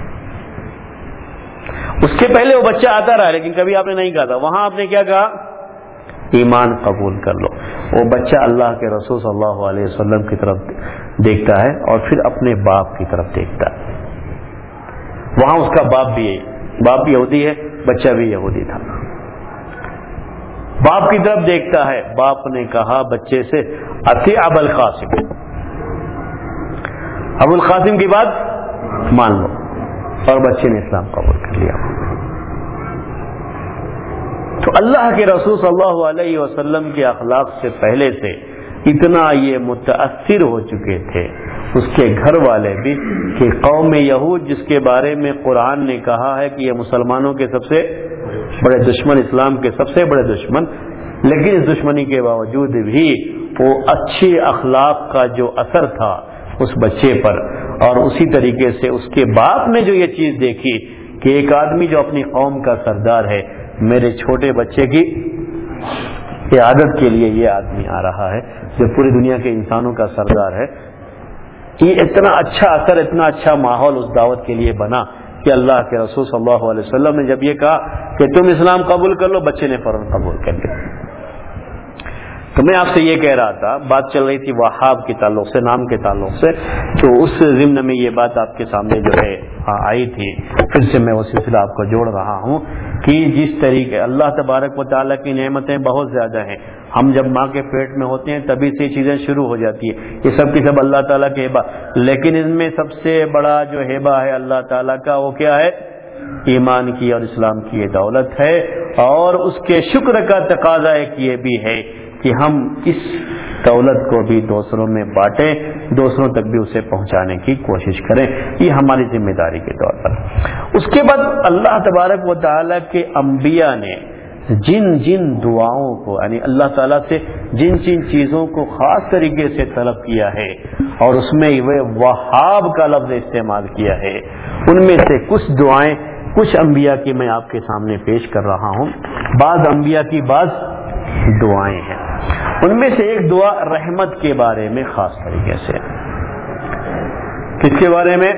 اس کے پہلے وہ بچہ آتا رہا لیکن کبھی آپ نے نہیں کہا تھا، وہاں آپ نے کیا کہا؟ ایمان قبول کر لو۔ وہ بچہ اللہ کے رسول صلی اللہ علیہ وسلم کی طرف دیکھتا ہے اور پھر اپنے باپ کی طرف دیکھتا ہے۔ وہاں اس کا باپ بھی ہے، باپ بھی یہودی ہے، بچہ بھی یہودی تھا۔ باپ کی طرف دیکھتا ہے، باپ نے کہا بچے سے اطیع ابا القاسم، ابو القاسم کی بات مان لو، اور بچے نے اسلام قبول کر لیا۔ تو اللہ کے رسول صلی اللہ علیہ وسلم کے اخلاق سے پہلے سے اتنا یہ متاثر ہو چکے تھے اس کے گھر والے بھی کہ قوم یہود جس کے بارے میں قرآن نے کہا ہے کہ یہ مسلمانوں کے سب سے بڑے دشمن، اسلام کے سب سے بڑے دشمن، لیکن اس دشمنی کے باوجود بھی وہ اچھے اخلاق کا جو اثر تھا اس بچے پر، اور اسی طریقے سے اس کے باپ نے جو یہ چیز دیکھی کہ ایک آدمی جو اپنی قوم کا سردار ہے، میرے چھوٹے بچے کی عیادت کے لیے یہ آدمی آ رہا ہے جو پوری دنیا کے انسانوں کا سردار ہے، یہ اتنا اچھا اثر، اتنا اچھا ماحول اس دعوت کے لیے بنا کہ اللہ کے رسول صلی اللہ علیہ وسلم نے جب یہ کہا کہ تم اسلام قبول کر لو، بچے نے فوراً قبول کر لیا۔ تو میں آپ سے یہ کہہ رہا تھا، بات چل رہی تھی وہاب کے تعلق سے، نام کے تعلق سے، تو اس ضمن میں یہ بات آپ کے سامنے جو ہے آئی تھی، پھر سے میں وہ سلسلہ آپ کو جوڑ رہا ہوں کہ جس طریقے اللہ تبارک و تعالیٰ کی نعمتیں بہت زیادہ ہیں، ہم جب ماں کے پیٹ میں ہوتے ہیں تبھی سے چیزیں شروع ہو جاتی ہیں، یہ سب کی سب اللہ تعالیٰ کے ہبہ، لیکن ان میں سب سے بڑا جو ہبہ ہے اللہ تعالیٰ کا، وہ کیا ہے؟ ایمان کی اور اسلام کی یہ دولت ہے، اور اس کے شکر کا تقاضا ایک یہ بھی ہے کہ ہم اس دولت کو بھی دوسروں میں بانٹیں، دوسروں تک بھی اسے پہنچانے کی کوشش کریں، یہ ہماری ذمہ داری کے طور پر۔ اس کے بعد اللہ تبارک و تعالیٰ کے انبیاء نے جن جن دعاؤں کو، یعنی اللہ تعالیٰ سے جن جن چیزوں کو خاص طریقے سے طلب کیا ہے اور اس میں وہ وہاب کا لفظ استعمال کیا ہے، ان میں سے کچھ دعائیں کچھ انبیاء کی میں آپ کے سامنے پیش کر رہا ہوں۔ بعض انبیاء کی بعض دعائیں ہیں، ان میں سے ایک دعا رحمت کے بارے میں خاص طریقے سے، کس کے بارے میں؟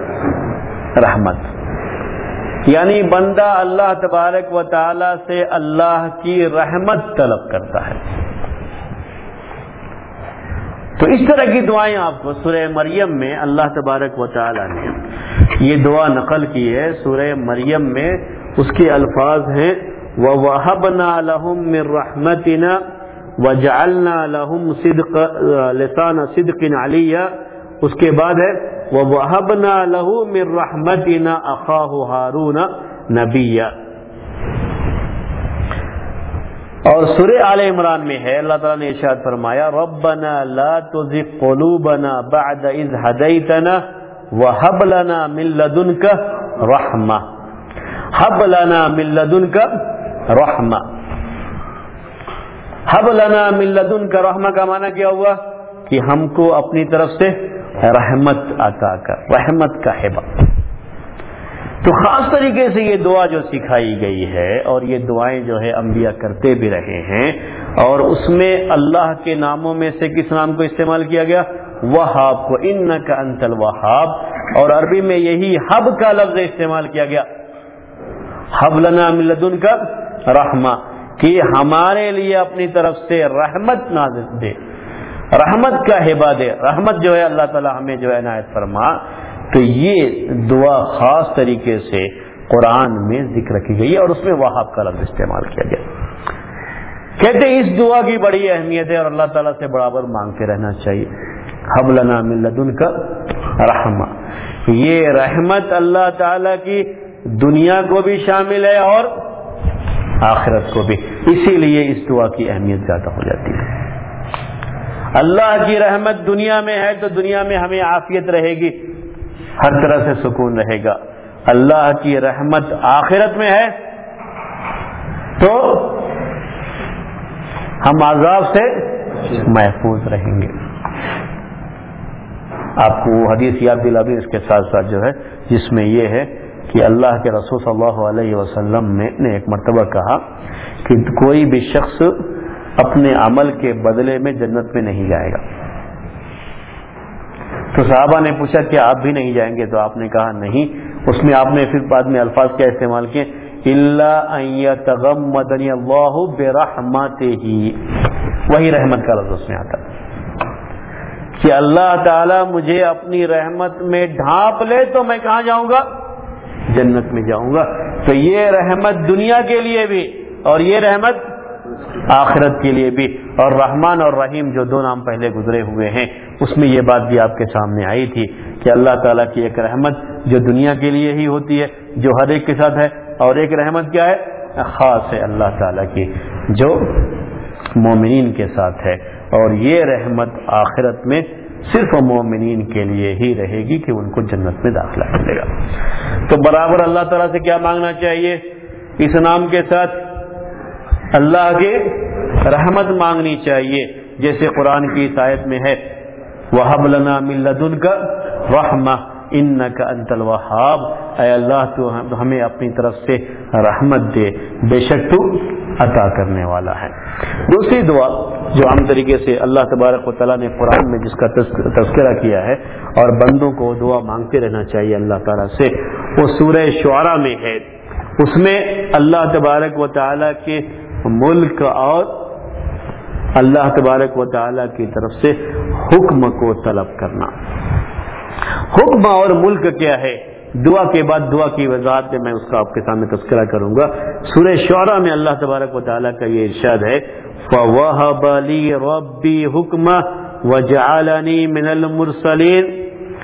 رحمت، یعنی بندہ اللہ تبارک و تعالی سے اللہ کی رحمت طلب کرتا ہے۔ تو اس طرح کی دعائیں آپ کو سورہ مریم میں اللہ تبارک و تعالی نے یہ دعا نقل کی ہے۔ سورہ مریم میں اس کے الفاظ ہیں وَوَهَبْنَا لَهُم مِّن رَحْمَتِنَا وَجَعَلْنَا لَهُمْ صِدْقَ لِسَانَ صِدْقٍ عَلِيًّا، اس کے بعد ہے وَوَهَبْنَا لَهُ مِن رَحْمَتِنَا أَخَاهُ هَارُونَ نَبِيًّا۔ اور سورہ آل عمران میں ہے، اللہ تعالیٰ نے ارشاد فرمایا رَبَّنَا لَا تُزِغْ قُلُوبَنَا بَعْدَ إِذْ هَدَيْتَنَا وَهَبْ لَنَا مِن لَّدُنكَ رَحْمَةً، هَبْ لَنَا مِن لَّدُنكَ رحمہ۔ ہب لنا من لدنک رحمہ کا معنی کیا ہوا؟ کہ ہم کو اپنی طرف سے رحمت عطا کر، رحمت کا ہبہ۔ تو خاص طریقے سے یہ دعا جو سکھائی گئی ہے، اور یہ دعائیں جو ہے انبیاء کرتے بھی رہے ہیں، اور اس میں اللہ کے ناموں میں سے کس نام کو استعمال کیا گیا؟ وہاب کو، انک انت الوہاب، اور عربی میں یہی حب کا لفظ استعمال کیا گیا، حب لنا من لدنک رحمہ، کہ ہمارے لیے اپنی طرف سے رحمت نازل دے، رحمت کا ہبہ دے۔ رحمت جو ہے اللہ تعالی ہمیں جو ہے عنایت فرما تو یہ دعا خاص طریقے سے قرآن میں ذکر کی گئی ہے اور اس میں وہاب کا لفظ استعمال کیا گیا. کہتے ہیں اس دعا کی بڑی اہمیت ہے اور اللہ تعالیٰ سے برابر مانگتے رہنا چاہیے. حب لنا من لدنک رحمہ، یہ رحمت اللہ تعالیٰ کی دنیا کو بھی شامل ہے اور آخرت کو بھی، اسی لیے اس دعا کی اہمیت زیادہ ہو جاتی ہے. اللہ کی رحمت دنیا میں ہے تو دنیا میں ہمیں عافیت رہے گی، ہر طرح سے سکون رہے گا. اللہ کی رحمت آخرت میں ہے تو ہم عذاب سے محفوظ رہیں گے. آپ کو وہ حدیث یاد دلا بھی اس کے ساتھ ساتھ جو ہے جس میں یہ ہے کہ اللہ کے رسول صلی اللہ علیہ وسلم نے ایک مرتبہ کہا کہ کوئی بھی شخص اپنے عمل کے بدلے میں جنت میں نہیں جائے گا. تو صحابہ نے پوچھا کہ آپ بھی نہیں جائیں گے؟ تو آپ نے کہا نہیں. اس میں آپ نے پھر بعد میں الفاظ کیا استعمال کیے؟ الا ان یتغمدنی اللہ برحمتہ، وہی رحمت کا لفظ اس میں آتا کہ اللہ تعالیٰ مجھے اپنی رحمت میں ڈھانپ لے تو میں کہاں جاؤں گا؟ جنت میں جاؤں گا. تو یہ رحمت دنیا کے لیے بھی اور یہ رحمت آخرت کے لیے بھی. اور رحمان اور رحیم جو دو نام پہلے گزرے ہوئے ہیں اس میں یہ بات بھی آپ کے سامنے آئی تھی کہ اللہ تعالیٰ کی ایک رحمت جو دنیا کے لیے ہی ہوتی ہے جو ہر ایک کے ساتھ ہے، اور ایک رحمت کیا ہے؟ خاص ہے اللہ تعالیٰ کی جو مومنین کے ساتھ ہے. اور یہ رحمت آخرت میں صرف مومنین کے لیے ہی رہے گی کہ ان کو جنت میں داخلہ ملے گا. تو برابر اللہ تعالیٰ سے کیا مانگنا چاہیے؟ اس نام کے ساتھ اللہ کی رحمت مانگنی چاہیے، جیسے قرآن کی اس آیت میں ہے وَهَبْ لَنَا مِن لَّدُنْكَ رَحْمَةً إِنَّكَ أَنتَ الْوَهَّابُ، اے اللہ تو ہمیں اپنی طرف سے رحمت دے، بے شک تو عطا کرنے والا ہے. دوسری دعا جو عام طریقے سے اللہ تبارک و تعالیٰ نے قرآن میں جس کا تذکرہ کیا ہے اور بندوں کو دعا مانگتے رہنا چاہیے اللہ تعالیٰ سے، وہ سورہ شعراء میں ہے. اس میں اللہ تبارک و تعالیٰ کے ملک اور اللہ تبارک و تعالیٰ کی طرف سے حکم کو طلب کرنا. حکم اور ملک کیا ہے؟ دعا کے بعد دعا کی وضاحت میں اس کا آپ کے سامنے تذکرہ کروں گا. سورہ شعراء میں اللہ تبارک و تعالیٰ کا یہ ارشاد ہے فَوَهَبَ لِي رَبِّي حُكْمًا وَجَعَلَنِي مِنَ الْمُرْسَلِينَ.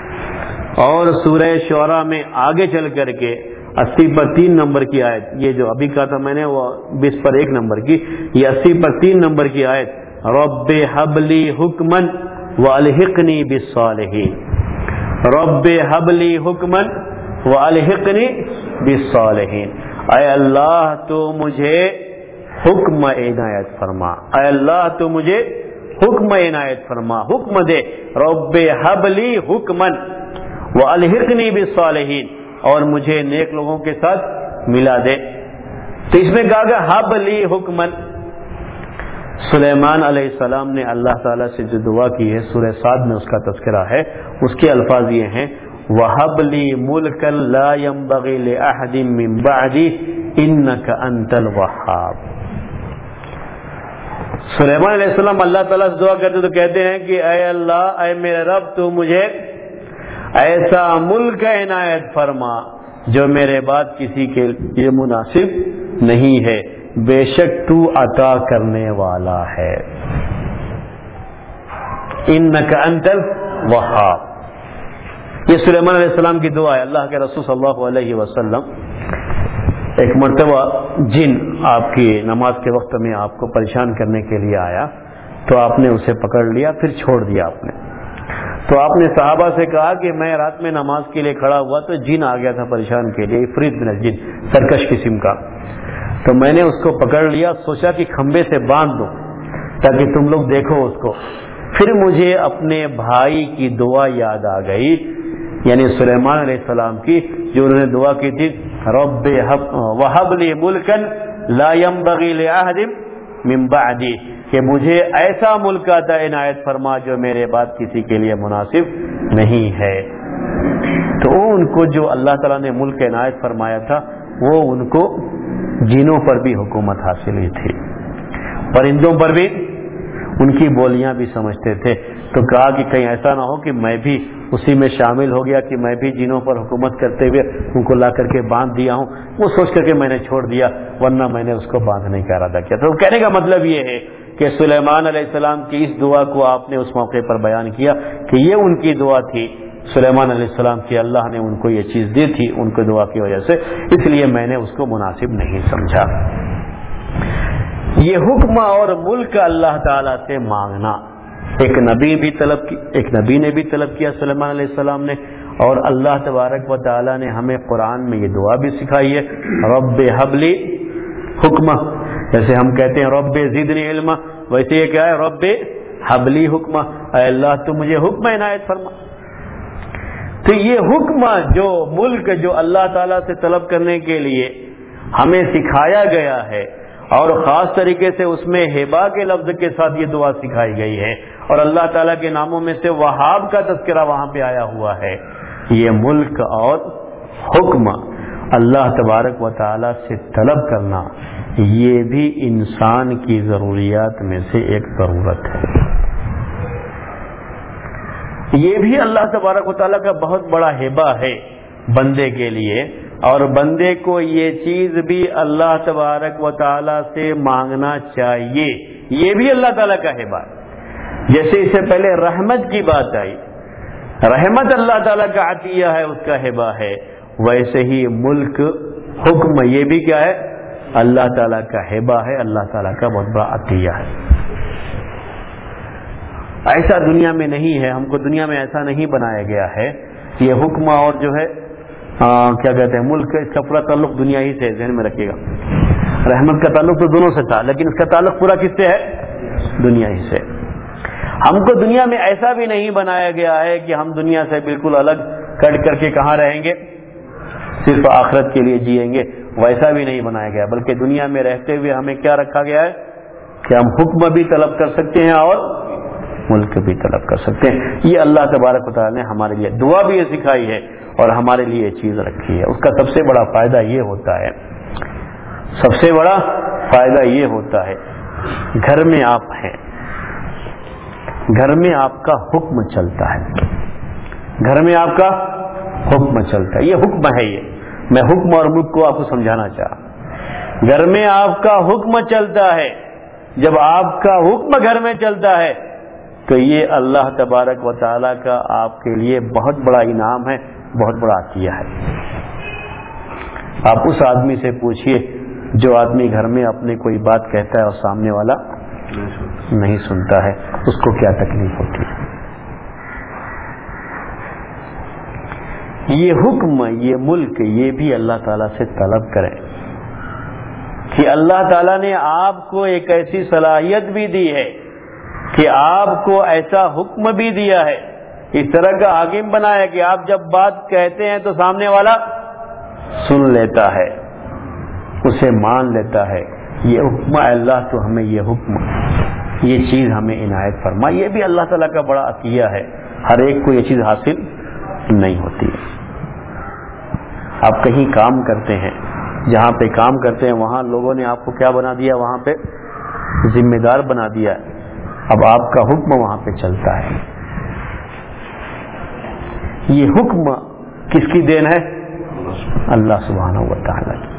اور سورہ شعراء میں آگے چل کر کے اسی پر تین نمبر کی آیت، یہ جو ابھی کہا تھا میں نے وہ بیس پر ایک نمبر کی، یہ اسی پر تین نمبر کی آیت رب حب لی حکمن والحقنی بالصالحین. رب حب لی حکمن والحقنی بالصالحین، اے اللہ تو مجھے حکم عنایت فرما، اے اللہ تو مجھے حکم عنایت فرما، حکم دے. رب حب لی حکمن والحقنی بالصالحین، اور مجھے نیک لوگوں کے ساتھ ملا دے. تو اس میں کہا گیا حب لی حکمن. سلیمان علیہ السلام نے اللہ تعالیٰ سے جو دعا کی ہے سورہ صاد میں اس کا تذکرہ ہے. اس کے الفاظ یہ ہیں وَهَبْ لِي مُلْكًا لَا يَنبَغِي لِأَحَدٍ مِّن بَعْدِي إِنَّكَ أَنتَ الْوَهَّابُ. سلیمان علیہ السلام اللہ تعالیٰ سے دعا کرتے تو کہتے ہیں کہ اے اللہ، اے میرے رب، تو مجھے ایسا ملک عنایت فرما جو میرے بعد کسی کے لیے مناسب نہیں ہے، بے شک تو عطا کرنے والا ہے. انک انت الوہاب. یہ سلیمان علیہ السلام کی دعا ہے. اللہ کے رسول صلی اللہ علیہ وسلم ایک مرتبہ جن آپ کی نماز کے وقت میں آپ کو پریشان کرنے کے لیے آیا تو آپ نے اسے پکڑ لیا، پھر چھوڑ دیا آپ نے. تو آپ نے صحابہ سے کہا کہ میں رات میں نماز کے لیے کھڑا ہوا تو جن آ گیا تھا پریشان کے لیے، عفریت من الجن، سرکش قسم کا. تو میں نے اس کو پکڑ لیا، سوچا کہ کھمبے سے باندھ دوں تاکہ تم لوگ دیکھو اس کو. پھر مجھے اپنے بھائی کی دعا یاد آ گئی، یعنی سلیمان علیہ السلام کی، جو انہوں نے دعا کی تھی رب وہب لی ملکن لا ينبغی لأحد من بعدی، کہ مجھے ایسا ملک عطا عنایت فرما جو میرے بعد کسی کے لیے مناسب نہیں ہے. تو ان کو جو اللہ تعالیٰ نے ملک عنایت فرمایا تھا وہ ان کو جنوں پر بھی حکومت حاصل ہوئی تھی، پرندوں پر بھی، ان کی بولیاں بھی سمجھتے تھے. تو کہا کہ کہیں ایسا نہ ہو کہ میں بھی اسی میں شامل ہو گیا کہ میں بھی جنوں پر حکومت کرتے ہوئے ان کو لا کر کے باندھ دیا ہوں. وہ سوچ کر کے میں نے چھوڑ دیا, ورنہ میں نے اس کو باندھنے کا ارادہ کیا. تو کہنے کا مطلب یہ ہے کہ سلیمان علیہ السلام کی اس دعا کو آپ نے اس موقع پر بیان کیا کہ یہ ان کی دعا تھی. سلیمان علیہ السلام کی اللہ نے ان کو یہ چیز دی تھی ان کو دعا کی وجہ سے, اس لیے میں نے اس کو مناسب نہیں سمجھا. یہ حکم اور ملک اللہ تعالیٰ سے مانگنا ایک نبی بھی طلب کی ایک نبی نے بھی طلب کیا سلیمان علیہ السلام نے, اور اللہ تبارک و تعالیٰ نے ہمیں قرآن میں یہ دعا بھی سکھائی ہے, رب حبلی حکمہ. جیسے ہم کہتے ہیں رب زدنی علما, ویسے یہ کیا ہے رب حبلی حکمہ, اے اللہ تو مجھے حکم عنایت فرما. تو یہ حکم جو ملک جو اللہ تعالیٰ سے طلب کرنے کے لیے ہمیں سکھایا گیا ہے, اور خاص طریقے سے اس میں ہبا کے لفظ کے ساتھ یہ دعا سکھائی گئی ہے, اور اللہ تعالیٰ کے ناموں میں سے وہاب کا تذکرہ وہاں پہ آیا ہوا ہے. یہ ملک اور حکم اللہ تبارک و تعالیٰ سے طلب کرنا یہ بھی انسان کی ضروریات میں سے ایک ضرورت ہے. یہ بھی اللہ تبارک و تعالیٰ کا بہت بڑا ہبہ ہے بندے کے لیے, اور بندے کو یہ چیز بھی اللہ تبارک و تعالیٰ سے مانگنا چاہیے. یہ بھی اللہ تعالیٰ کا ہبہ ہے. جیسے اس سے پہلے رحمت کی بات آئی, رحمت اللہ تعالیٰ کا عطیہ ہے, اس کا ہبہ ہے. ویسے ہی ملک حکم یہ بھی کیا ہے, اللہ تعالیٰ کا ہبہ ہے, اللہ تعالیٰ کا بہت بڑا عطیہ ہے. ایسا دنیا میں نہیں ہے, ہم کو دنیا میں ایسا نہیں بنایا گیا ہے. یہ حکم اور جو ہے آ, کیا کہتے ہیں ملک, اس کا پورا تعلق دنیا ہی سے, ذہن میں رکھیے گا. رحمت کا تعلق تو دونوں سے تھا, لیکن اس کا تعلق پورا کس سے ہے, دنیا ہی سے. ہم کو دنیا میں ایسا بھی نہیں بنایا گیا ہے کہ ہم دنیا سے بالکل الگ کٹ کر کے کہاں رہیں گے, صرف آخرت کے لیے جئیں گے, ویسا بھی نہیں بنایا گیا. بلکہ دنیا میں رہتے ہوئے ہمیں کیا رکھا گیا ہے کہ ہم حکم بھی طلب کر سکتے ہیں اور ملک بھی طلب کر سکتے ہیں. یہ اللہ تبارک و تعالیٰ نے ہمارے لیے دعا بھی یہ سکھائی ہے اور ہمارے لیے یہ چیز رکھی ہے. اس کا سب سے بڑا فائدہ یہ ہوتا ہے سب سے بڑا فائدہ یہ ہوتا ہے گھر میں آپ ہیں, گھر میں آپ کا حکم چلتا ہے, گھر میں آپ کا حکم چلتا ہے. یہ حکم ہے, یہ میں حکم اور ملک کو آپ کو سمجھانا چاہا. گھر میں آپ کا حکم چلتا ہے. جب آپ کا حکم گھر میں چلتا ہے تو یہ اللہ تبارک و تعالیٰ کا آپ کے لیے بہت بڑا انعام ہے, بہت بڑا عطیہ ہے. آپ اس آدمی سے پوچھئے جو آدمی گھر میں اپنے کوئی بات کہتا ہے اور سامنے والا نہیں سنتا ہے, اس کو کیا تکلیف ہوتی ہے. یہ حکم, یہ ملک, یہ بھی اللہ تعالیٰ سے طلب کریں کہ اللہ تعالیٰ نے آپ کو ایک ایسی صلاحیت بھی دی ہے کہ آپ کو ایسا حکم بھی دیا ہے, اس طرح کا حاکم بنایا کہ آپ جب بات کہتے ہیں تو سامنے والا سن لیتا ہے, اسے مان لیتا ہے. یہ حکم اللہ تو ہمیں یہ حکم, یہ چیز ہمیں عنایت فرما. یہ بھی اللہ تعالیٰ کا بڑا عطیہ ہے, ہر ایک کو یہ چیز حاصل نہیں ہوتی ہے. آپ کہیں کام کرتے ہیں, جہاں پہ کام کرتے ہیں وہاں لوگوں نے آپ کو کیا بنا دیا, وہاں پہ ذمہ دار بنا دیا. اب آپ کا حکم وہاں پہ چلتا ہے. یہ حکم کس کی دین ہے, اللہ سبحانہ و تعالیٰ کی.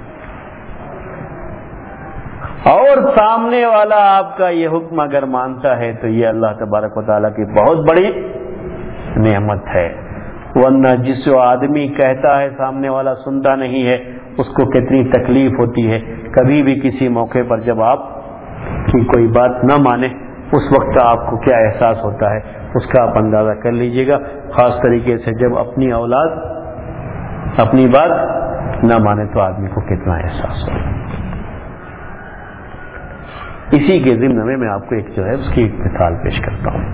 اور سامنے والا آپ کا یہ حکم اگر مانتا ہے تو یہ اللہ تبارک و تعالیٰ کی بہت بڑی نعمت ہے. ورنہ جس جو آدمی کہتا ہے سامنے والا سنتا نہیں ہے, اس کو کتنی تکلیف ہوتی ہے. کبھی بھی کسی موقع پر جب آپ کی کوئی بات نہ مانے, اس وقت آپ کو کیا احساس ہوتا ہے, اس کا آپ اندازہ کر لیجئے گا. خاص طریقے سے جب اپنی اولاد اپنی بات نہ مانے تو آدمی کو کتنا احساس ہوگا. اسی کے ضمن میں میں آپ کو ایک جو ہے اس کی ایک مثال پیش کرتا ہوں,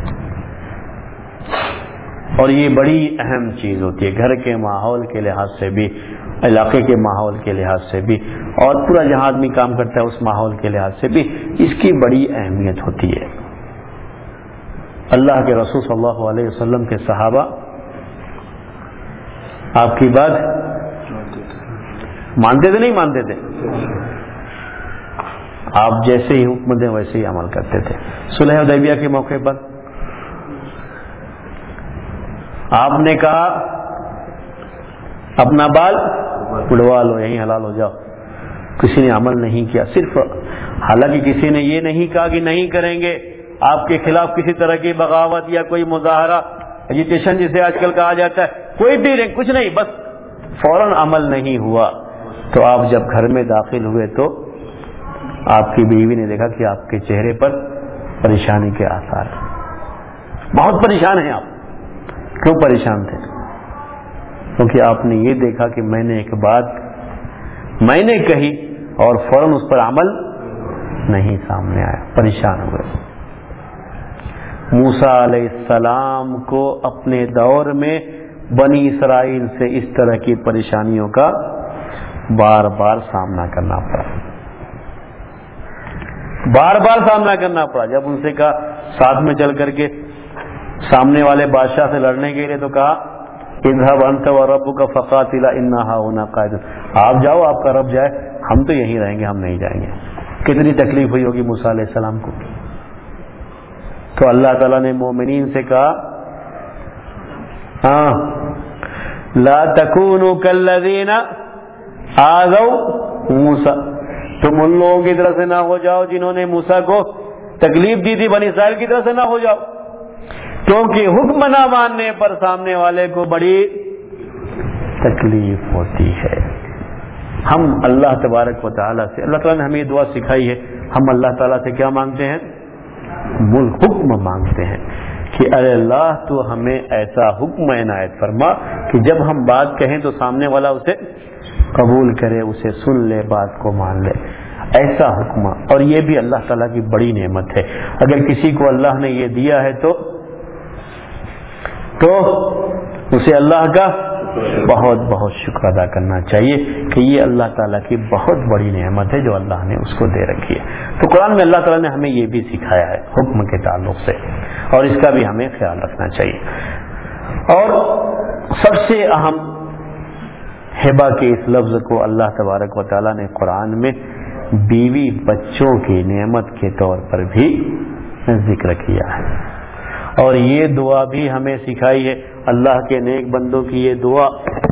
اور یہ بڑی اہم چیز ہوتی ہے گھر کے ماحول کے لحاظ سے بھی, علاقے کے ماحول کے لحاظ سے بھی, اور پورا جہاں آدمی کام کرتا ہے اس ماحول کے لحاظ سے بھی اس کی بڑی اہمیت ہوتی ہے. اللہ کے رسول صلی اللہ علیہ وسلم کے صحابہ آپ کی بات مانتے تھے نہیں مانتے تھے؟ آپ جیسے ہی حکم دیں ویسے ہی عمل کرتے تھے. صلح حدیبیہ کے موقع پر آپ نے کہا اپنا بال اڑوا لو، یہیں حلال ہو جاؤ. کسی نے عمل نہیں کیا. صرف حالانکہ کسی نے یہ نہیں کہا کہ نہیں کریں گے، آپ کے خلاف کسی طرح کی بغاوت یا کوئی مظاہرہ، ایجیٹیشن جسے آج کل کہا جاتا ہے، کوئی بھی نہیں، کچھ نہیں، بس فوراً عمل نہیں ہوا. تو آپ جب گھر میں داخل ہوئے تو آپ کی بیوی نے دیکھا کہ آپ کے چہرے پر پریشانی کے آثار ہیں. بہت پریشان ہیں آپ. کیوں پریشان تھے؟ کیونکہ آپ نے یہ دیکھا کہ میں نے ایک بات میں نے کہی اور فوراً اس پر عمل نہیں سامنے آیا. پریشان ہوئے. موسیٰ علیہ السلام کو اپنے دور میں بنی اسرائیل سے اس طرح کی پریشانیوں کا بار بار سامنا کرنا پڑا. بار بار سامنا کرنا پڑا. جب ان سے کہا ساتھ میں چل کر کے سامنے والے بادشاہ سے لڑنے کے لیے، تو کہا اذهب انت وربك فقاتلا انا هنا قاعدون، آپ جاؤ، آپ کا رب جائے، ہم تو یہیں رہیں گے، ہم نہیں جائیں گے. کتنی تکلیف ہوئی ہوگی موسیٰ علیہ السلام کو. تو اللہ تعالیٰ نے مومنین سے کہا ہاں لا تکونوا کالذین آذوا موسیٰ، تم ان لوگوں کی طرح سے نہ ہو جاؤ جنہوں نے موسیٰ کو تکلیف دی تھی. بنی اسرائیل کی طرح سے نہ ہو جاؤ، کیونکہ حکم نہ ماننے پر سامنے والے کو بڑی تکلیف ہوتی ہے. ہم اللہ تبارک و تعالیٰ سے، اللہ تعالیٰ نے ہمیں یہ دعا سکھائی ہے، ہم اللہ تعالیٰ سے کیا مانگتے ہیں؟ ملک حکم مانگتے ہیں کہ ارے اللہ تو ہمیں ایسا حکم عنایت فرما کہ جب ہم بات کہیں تو سامنے والا اسے قبول کرے، اسے سن لے، بات کو مان لے. ایسا حکم، اور یہ بھی اللہ تعالیٰ کی بڑی نعمت ہے. اگر کسی کو اللہ نے یہ دیا ہے تو تو اسے اللہ کا بہت بہت شکر ادا کرنا چاہیے کہ یہ اللہ تعالیٰ کی بہت بڑی نعمت ہے جو اللہ نے اس کو دے رکھی ہے. تو قرآن میں اللہ تعالیٰ نے ہمیں یہ بھی سکھایا ہے حکم کے تعلق سے، اور اس کا بھی ہمیں خیال رکھنا چاہیے. اور سب سے اہم ہبہ کے اس لفظ کو اللہ تبارک و تعالیٰ نے قرآن میں بیوی بچوں کی نعمت کے طور پر بھی ذکر کیا ہے. اور یہ دعا بھی ہمیں سکھائی ہے اللہ کے نیک بندوں کی یہ دعا،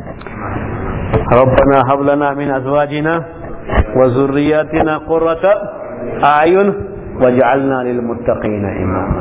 ربنا هب لنا من ازواجنا وذرياتنا قرة اعین واجعلنا للمتقین اماما.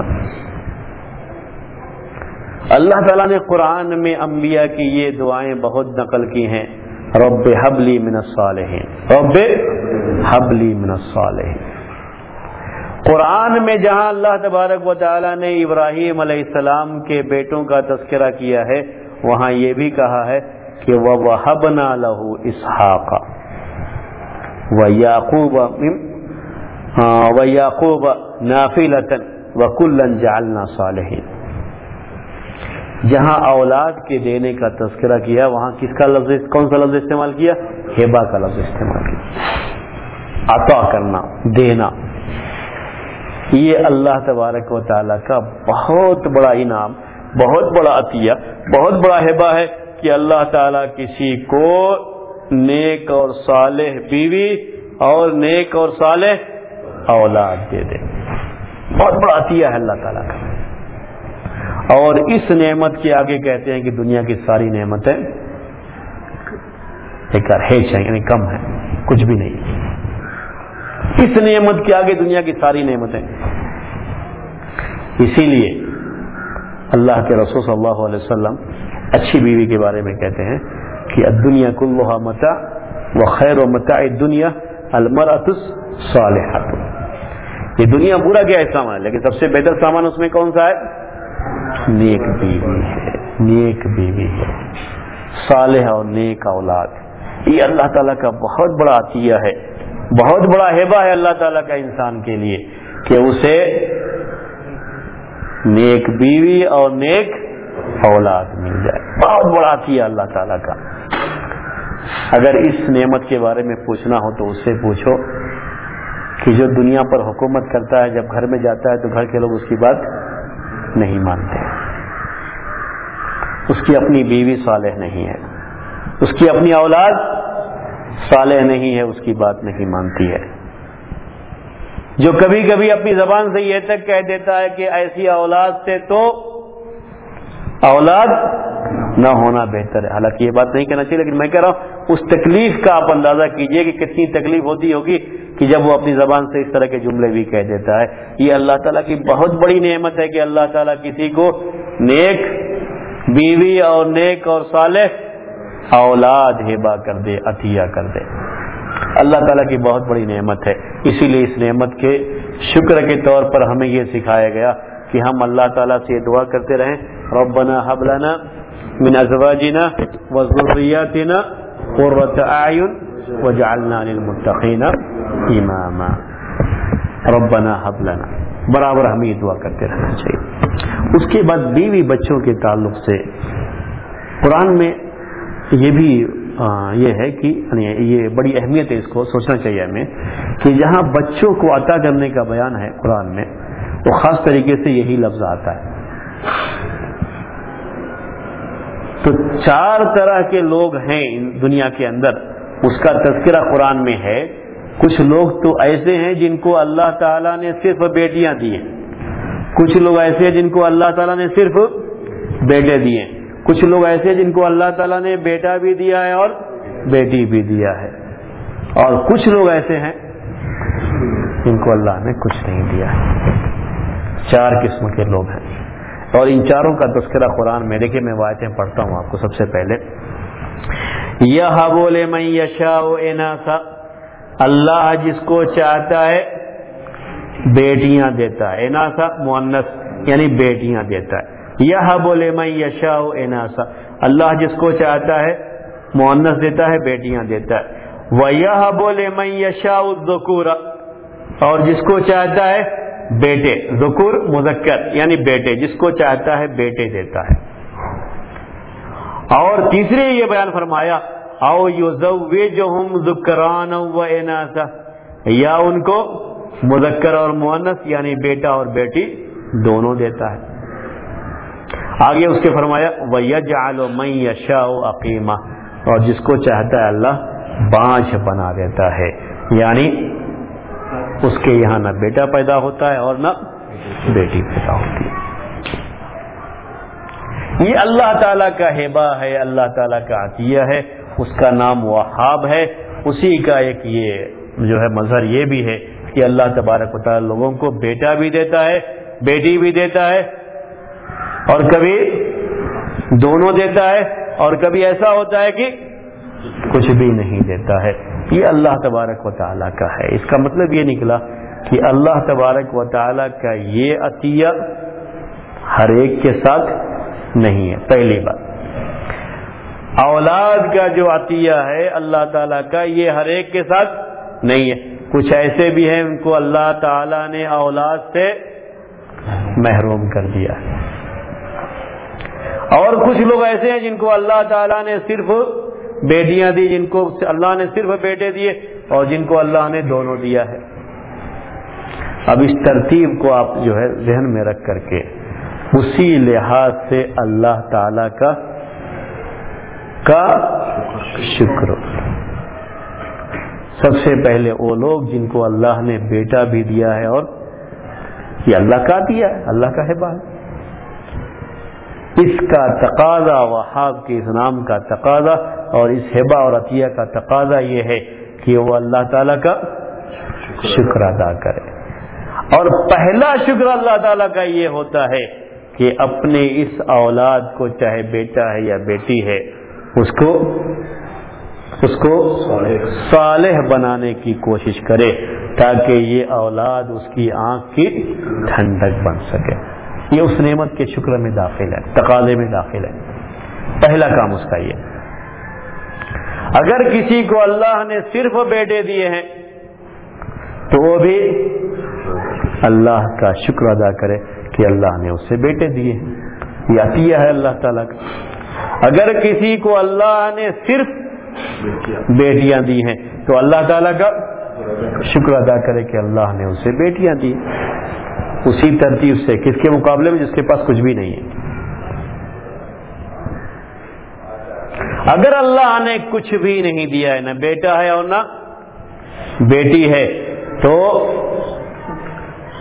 اللہ تعالیٰ نے قرآن میں انبیاء کی یہ دعائیں بہت نقل کی ہیں. رب هب لی من الصالحین، رب هب لی من الصالحین. قرآن میں جہاں اللہ تبارک و تعالیٰ نے ابراہیم علیہ السلام کے بیٹوں کا تذکرہ کیا ہے، وہاں یہ بھی کہا ہے کہ وَوَهَبْنَا لَهُ إِسْحَاقَ وَيَعْقُوبَ وَيَعْقُوبَ نَافِلَةً وَكُلًّا جَعَلْنَا صَالِحِينَ. جہاں اولاد کے دینے کا تذکرہ کیا، وہاں کس کا لفظ، کون سا لفظ استعمال کیا؟ ہبہ کا لفظ استعمال کیا. عطا کرنا، دینا. یہ اللہ تبارک و تعالیٰ کا بہت بڑا انعام، بہت بڑا عطیہ، بہت بڑا ہبہ ہے کہ اللہ تعالیٰ کسی کو نیک اور صالح بیوی اور نیک اور صالح اولاد دے دے. بہت بڑا عطیہ ہے اللہ تعالیٰ کا. اور اس نعمت کے آگے کہتے ہیں کہ دنیا کی ساری نعمتیں ہیچ ہیں، یعنی کم ہیں، کچھ بھی نہیں. اس نعمت کے آگے دنیا کی ساری نعمتیں. اسی لیے اللہ کے رسول صلی اللہ علیہ وسلم اچھی بیوی کے بارے میں کہتے ہیں کہ الدنیا کلھا متاع وخیر متاع الدنیا المرأة الصالحة. یہ دنیا پورا کیا ہے سامان، لیکن سب سے بہتر سامان اس میں کون سا ہے؟ نیک بیوی ہے، نیک بیوی ہے، صالح اور نیک اولاد. یہ اللہ تعالیٰ کا بہت بڑا عطیہ ہے، بہت بڑا ہبہ ہے اللہ تعالیٰ کا انسان کے لیے کہ اسے نیک بیوی اور نیک اولاد مل جائے. بہت بڑا عطیہ اللہ تعالیٰ کا. اگر اس نعمت کے بارے میں پوچھنا ہو تو اس سے پوچھو کہ جو دنیا پر حکومت کرتا ہے، جب گھر میں جاتا ہے تو گھر کے لوگ اس کی بات نہیں مانتے، اس کی اپنی بیوی صالح نہیں ہے، اس کی اپنی اولاد صالح نہیں ہے، اس کی بات نہیں مانتی ہے. جو کبھی کبھی اپنی زبان سے یہ تک کہہ دیتا ہے کہ ایسی اولاد سے تو اولاد نہ ہونا بہتر ہے. حالانکہ یہ بات نہیں کہنا چاہیے، لیکن میں کہہ رہا ہوں اس تکلیف کا آپ اندازہ کیجئے کہ کتنی تکلیف ہوتی ہوگی کہ جب وہ اپنی زبان سے اس طرح کے جملے بھی کہہ دیتا ہے. یہ اللہ تعالیٰ کی بہت بڑی نعمت ہے کہ اللہ تعالیٰ کسی کو نیک بیوی اور نیک اور صالح اولاد ہبہ کر دے، عطیہ کر دے. اللہ تعالیٰ کی بہت بڑی نعمت ہے. اسی لیے اس نعمت کے شکر کے طور پر ہمیں یہ سکھایا گیا کہ ہم اللہ تعالیٰ سے یہ دعا کرتے رہیں، ربنا هب لنا من ازواجنا وذرياتنا قرة اعین واجعلنا للمتقین اماما. ربنا هب لنا، برابر ہمیں یہ دعا کرتے رہنا چاہیے. اس کے بعد بیوی بچوں کے تعلق سے قرآن میں یہ بھی آ, یہ ہے کہ یہ بڑی اہمیت ہے، اس کو سوچنا چاہیے ہمیں کہ جہاں بچوں کو عطا کرنے کا بیان ہے قرآن میں، وہ خاص طریقے سے یہی لفظ آتا ہے. تو چار طرح کے لوگ ہیں دنیا کے اندر، اس کا تذکرہ قرآن میں ہے. کچھ لوگ تو ایسے ہیں جن کو اللہ تعالیٰ نے صرف بیٹیاں دی ہیں، کچھ لوگ ایسے ہیں جن کو اللہ تعالیٰ نے صرف بیٹے دیے، کچھ لوگ ایسے ہیں جن کو اللہ تعالیٰ نے بیٹا بھی دیا ہے اور بیٹی بھی دیا ہے، اور کچھ لوگ ایسے ہیں جن کو اللہ نے کچھ نہیں دیا ہے. چار قسم کے لوگ ہیں، اور ان چاروں کا تذکرہ قرآن میں. دیکھیں میں آیتیں پڑھتا ہوں آپ کو. سب سے پہلے یَہَبُ لِمَن یَشَاءُ إِنَاثًا، اللہ جس کو چاہتا ہے بیٹیاں دیتا ہے. اناثا مؤنث یعنی بیٹیاں دیتا ہے. یَہَبُ لِمَن یَشَاءُ إِنَاثًا، اللہ جس کو چاہتا ہے مؤنث دیتا ہے، بیٹیاں دیتا ہے. وَيَهَبُ لِمَن یَشَاءُ الذُّکُورَ، اور جس کو چاہتا ہے بیٹے، ذکور مذکر یعنی بیٹے، جس کو چاہتا ہے بیٹے دیتا ہے. اور تیسری یہ بیان فرمایا او یزوجہم ذکرانا و اناثا، یا ان کو مذکر اور مؤنث یعنی بیٹا اور بیٹی دونوں دیتا ہے. آگے اس کے فرمایا وَيَجْعَلُ مَن يَشَاءُ عَقِيمًا، اور جس کو چاہتا ہے اللہ بانجھ بنا دیتا ہے، یعنی اس کے یہاں نہ بیٹا پیدا ہوتا ہے اور نہ بیٹی پیدا ہوتی ہے. یہ اللہ تعالیٰ کا ہبہ ہے، اللہ تعالیٰ کا عطیہ ہے. اس کا نام وہاب ہے. اسی کا ایک یہ جو ہے مظہر یہ بھی ہے کہ اللہ تبارک و تعالیٰ لوگوں کو بیٹا بھی دیتا ہے، بیٹی بھی دیتا ہے، اور کبھی دونوں دیتا ہے، اور کبھی ایسا ہوتا ہے کہ کچھ بھی نہیں دیتا ہے. یہ اللہ تبارک و تعالیٰ کا ہے. اس کا مطلب یہ نکلا کہ اللہ تبارک و تعالیٰ کا یہ عطیہ ہر ایک کے ساتھ نہیں ہے. پہلی بات، اولاد کا جو عطیہ ہے اللہ تعالیٰ کا، یہ ہر ایک کے ساتھ نہیں ہے. کچھ ایسے بھی ہیں ان کو اللہ تعالیٰ نے اولاد سے محروم کر دیا ہے، اور کچھ لوگ ایسے ہیں جن کو اللہ تعالیٰ نے صرف بیٹیاں دی، جن کو اللہ نے صرف بیٹے دیے، اور جن کو اللہ نے دونوں دیا ہے. اب اس ترتیب کو آپ جو ہے ذہن میں رکھ کر کے اسی لحاظ سے اللہ تعالیٰ کا کا شکر. سب سے پہلے وہ لوگ جن کو اللہ نے بیٹا بھی دیا ہے، اور یہ اللہ کا دیا ہے، اللہ کا ہبہ ہے. اس کا تقاضا وہاب کے اس نام کا تقاضا اور اس ہبہ اور عطیہ کا تقاضا یہ ہے کہ وہ اللہ تعالیٰ کا شکر ادا کرے. اور پہلا شکر اللہ تعالیٰ کا یہ ہوتا ہے کہ اپنے اس اولاد کو، چاہے بیٹا ہے یا بیٹی ہے، اس کو اس کو صالح بنانے کی کوشش کرے، تاکہ یہ اولاد اس کی آنکھ کی ٹھنڈک بن سکے. یہ اس نعمت کے شکر میں داخل ہے، تقاضے میں داخل ہے. پہلا کام اس کا یہ. اگر کسی کو اللہ نے صرف بیٹے دیے ہیں تو وہ بھی اللہ کا شکر ادا کرے کہ اللہ نے اسے بیٹے دیے ہیں. یہ عطیہ ہے اللہ تعالیٰ کا. اگر کسی کو اللہ نے صرف بیٹیاں دی ہیں تو اللہ تعالیٰ کا شکر ادا کرے کہ اللہ نے اسے بیٹیاں دی. اسی ترتیب سے کس کے مقابلے میں؟ جس کے پاس کچھ بھی نہیں ہے. اگر اللہ نے کچھ بھی نہیں دیا ہے، نہ بیٹا ہے اور نہ بیٹی ہے، تو